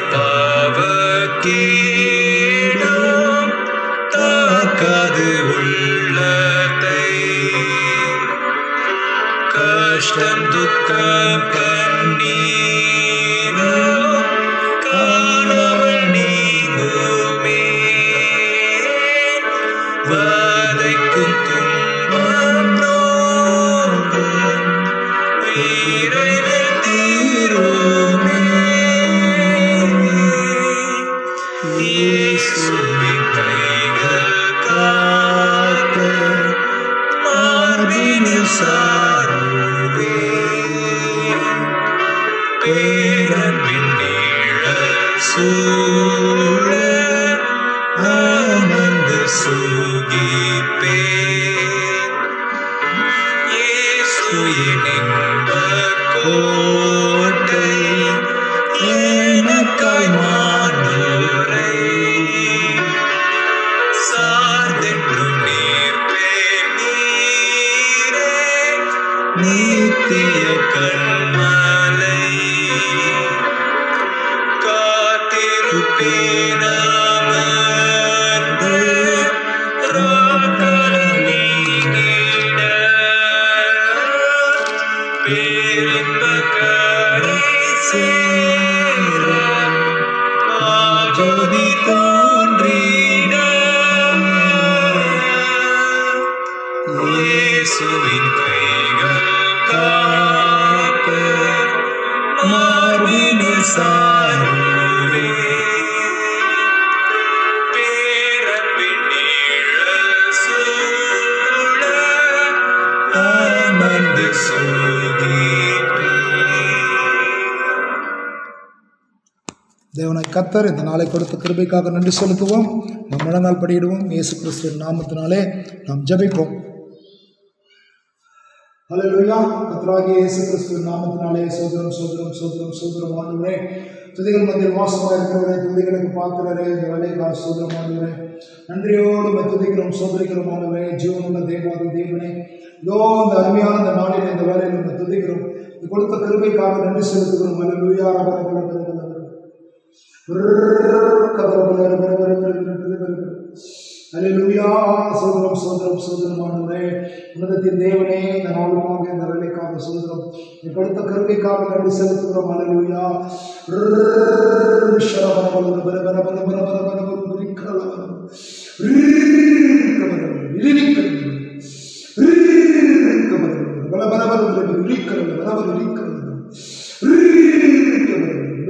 பாவக்கேடும் தாக்காது உள்ளத்தை, கஷ்டம் துக்கம் கண்ணீரோ காணாமல் நீங்குமே, வாதைக்கும் துன்பம் நோக்கும் விரைவில் தீருமே. இயேசுவின் கைகள் காக்க மார்பினில் சாருவே, பேரன்பின் நிழல் சூழ அமர்ந்து சுகிப்பேன். இயேசு என் இன்பக் கோட்டை, எனக்காய் மாண்டோரை சார்ந்தென்றும் நீர்ப்பேன் நீரே, நித்திய கண்மலை காத்திருப்பேன் அமர்ந்து ராக்காலம் நீங்கிட, பேரின்பக் கரை சேர மாஜோதி தோன்றிட. இயேசுவின் கைகள் காக்க மார்பினில் சாருவே, பேரன்பின் நிழல் சூழ அமர்ந்து சுகிப்பேன். தேவனாய் கர்த்தர் இந்த நாளை கொடுத்த கிருபைக்காக நன்றி செலுத்துவோம். நாம் முழங்கால் படியிடுவோம். இயேசு கிறிஸ்துவின் நாமத்தினாலே நாம் ஜெபிப்போம். ஹல்லேலூயா. கர்த்தராகிய இயேசு கிறிஸ்துவின் நாமத்தினாலே சோதரம் சோதரம் சோதரம் சோதரம் ஆண்டவரே, துதிகள் மத்தியில் வாசமாக இருக்கிறவரே, துதிகளுக்கு பார்க்கிறவரே, இந்த வேலைக்காக சோதரம் ஆண்டவரே, நன்றியோடு உம்மை துதிக்கிறோம் சோதரிக்கிறோம் ஆண்டவரே. ஜீவனுள்ள தேவாதி தேவனே, இதோ இந்த அருமையான இந்த நாளில் இந்த வேலையில் உம்மை துதிக்கிறோம். இது கொடுத்த கிருபைக்காக நன்றி செலுத்துகிறோம். ஹல்லேலூயா. அல்லேலூயா. சோதரம் சோதரம் சோதரம் ஆண்டவரே, உன்னதத்தின் தேவனே, இந்த நாளுமாக இந்த வேலைக்காக சோதரம் கொடுத்த கருவிக்காக நன்றி செலுத்துகிறோம். அல்லேலூயா.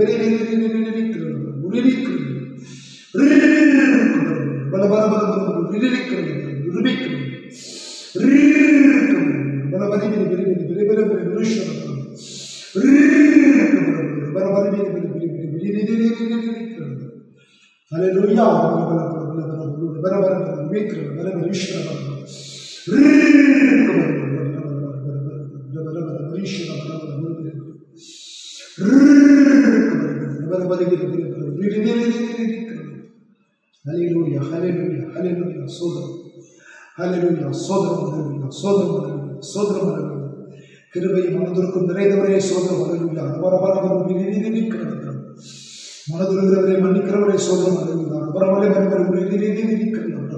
Hallelujah, hallelujah, hallelujah, sodram. Hallelujah, sodram, hallelujah, sodram, hallelujah, sodram, hallelujah. கிருபை மனதுருக்கும் நிறைந்தவரே சோதரம், hallelujah. அவரவரவர் நினைக்கிறார். மனதுருகிறவரை மன்னிக்கிறவரை சோதரம், hallelujah. அவரவரை மன்னிக்கிறவரை நினைக்கிறார்.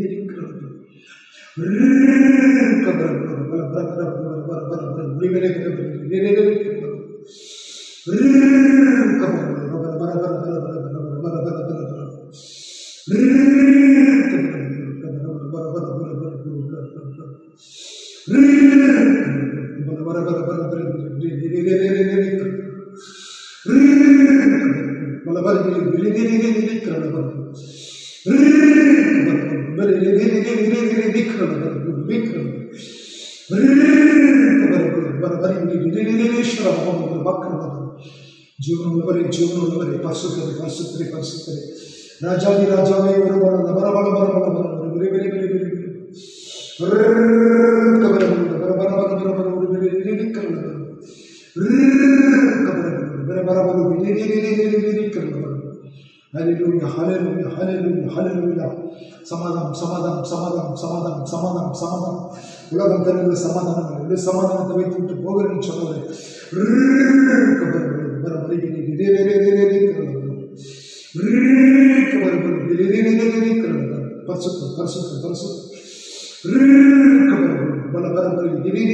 ஜீவனுள்ளவரே ஜீவனுள்ளவரே பரிசுத்தரே பரிசுத்தரே பரிசுத்தரே ராஜாதி ராஜாவே ஒரு பல பல பல பல பல பல ஒரு விரை விரை விரை விரை கபர கபர பர பர பர பர ஒரு விரை விரை விரை கபர கபர பர பர ஒரு விரை விரை விரை விரை கபர ஹalleluya ஹalleluya ஹalleluya ஹalleluya சமாதானம் சமாதானம் சமாதானம் சமாதானம் சமாதானம் சமாதானம் உலகம் தருகிற சமாதானம் இல்லை சமாதானத்தை வைத்து விட்டு போகிறேன்னு சொன்னவரே கபர பர பர விரை விரை விரை விரை கபர பரிசுத்தம் பரிசுத்தம் பரிசுத்தம் பல பரம்பரை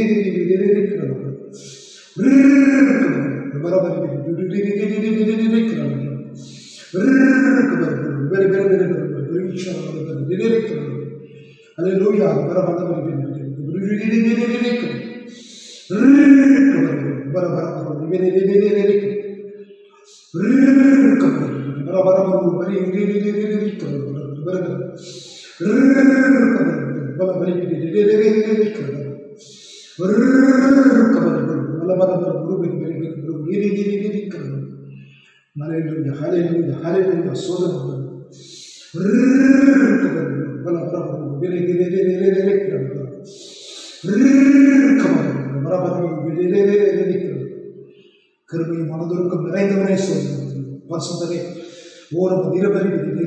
கருமை மனதுருக்கம் நிறைந்தவனே சொல்லுங்கள் பரிசுத்தரே ஓரம் நிரபரி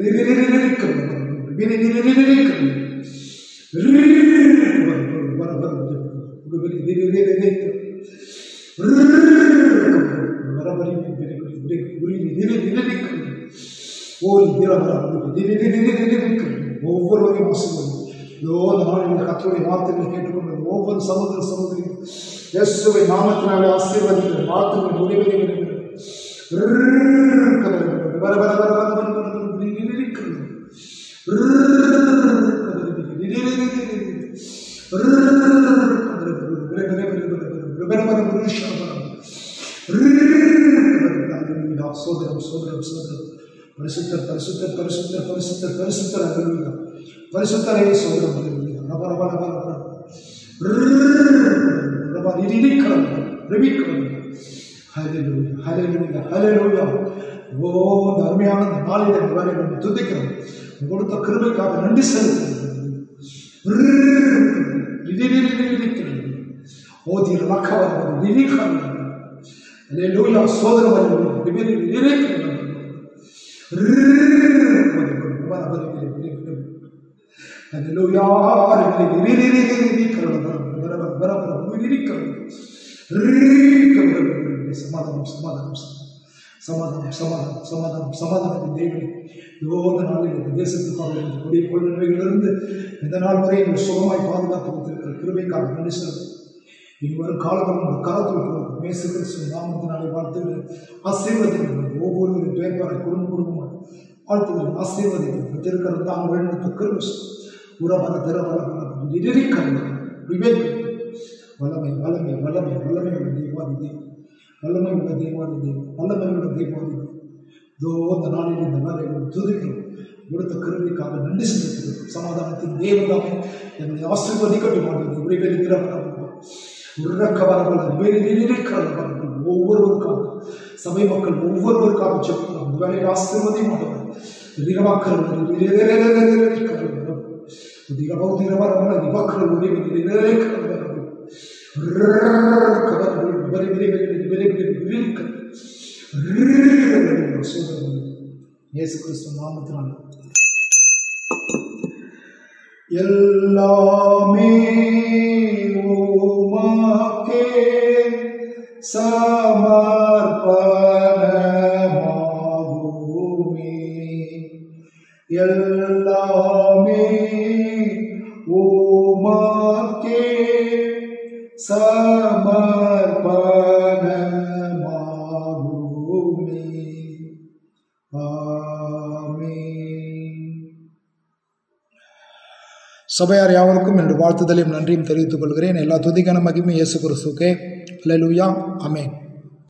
ஒவ்வொருவரையும் கர்த்தருடைய வார்த்தைகளை கேட்டுக்கொண்டு ஒவ்வொரு சகோதர சகோதரியும் இயேசுவை நாமத்தினாலே ஆசீர்வதிக்கிற வார்த்தைகள் முடிவடைகிறது. வர வர வர வர வர சோதரம் சோதரம் சோதரம் பரிசுத்தர் பரிசுத்தர் பரிசுத்தர் பரிசுத்தர் பரிசுத்தர் அல்லேலூயா பரிசுத்தரே சோதரம் அல்லேலூயா ரப ரப ரப ரப ரப நிதிக்கரம் ரபிக்கரம் ஹalleluya ஹalleluya ஹalleluya ஓ தர்மியான நாளிலே வரை நம்ம துதிக்கிறோம் கொடுத்த கிருபைக்காக நன்றி செலுத்துகிறோம். ஓ தி ரக்கவர் நிதிக்கரம் அல்லேலூயா சோதரம் அல்லேலூயா நிதிக்கரம் Hallelujah. சமாதானம் சமாதானம் சமாதானம் சமாதானம் சமாதானம் சமாதானத்தின் தேவனே யோக நாளில் இந்த தேசத்துக்காக கொடிய கொள்கைகளிலிருந்து இந்த நாள் வரை எங்கள் சுகமாய் பாதுகாத்து வைத்திருக்கிற கிருபைக்காக நன்றி செலுத்தும். இனி வரும் காலங்கள் உங்கள் காலத்தில் மேசு கிறிஸ்து நாமத்தினாலே வாழ்த்துகள் ஆசீர்வதிகள் ஒவ்வொருவரும் பெயர்பாரை குடும்ப குடும்பமாக வாழ்த்துகள் ஆசீர்வதிகள் திருக்கிறது தான் வழிநடத்த கிருபை உறவர திறவர வல்லமை வல்லமை வல்லமை வல்லமை தேவாதி வல்லமை உள்ள தெய்வாதி தெய்வம், வல்லமை உள்ள தெய்வாதி தெய்வம். இதோ அந்த நாளில் இந்த நாளில் துதிக்கிறோம். கொடுத்த கருவிக்காக நன்றி செலுத்துகிறோம். சமாதானத்தின் தேவதாமே என்னை ஆசீர்வதிக்கட்டும் ஆண்டவரே. உரை வெளிக்கிறவர்கள் ஒவ்வொருவருக்காக சபை மக்கள் ஒவ்வொருவருக்காக சொல்லுங்கள். அந்த வேலையை ஆசீர்வதி மாட்டவர் இயேசு கிறிஸ்து நாமத்தினால் எல்லாமே உமக்கே சமர்ப்பணமாகுமே, எல்லாமே உமக்கே சமர்ப்பணமாகுமே. சபையார் யாவருக்கும் என்று வாழ்த்துதலையும் நன்றியும் தெரிவித்துக் கொள்கிறேன். எல்லா துதிக்கான மகிமை இயேசு கிறிஸ்துவுக்கே. அல்லேலூயா, ஆமென்.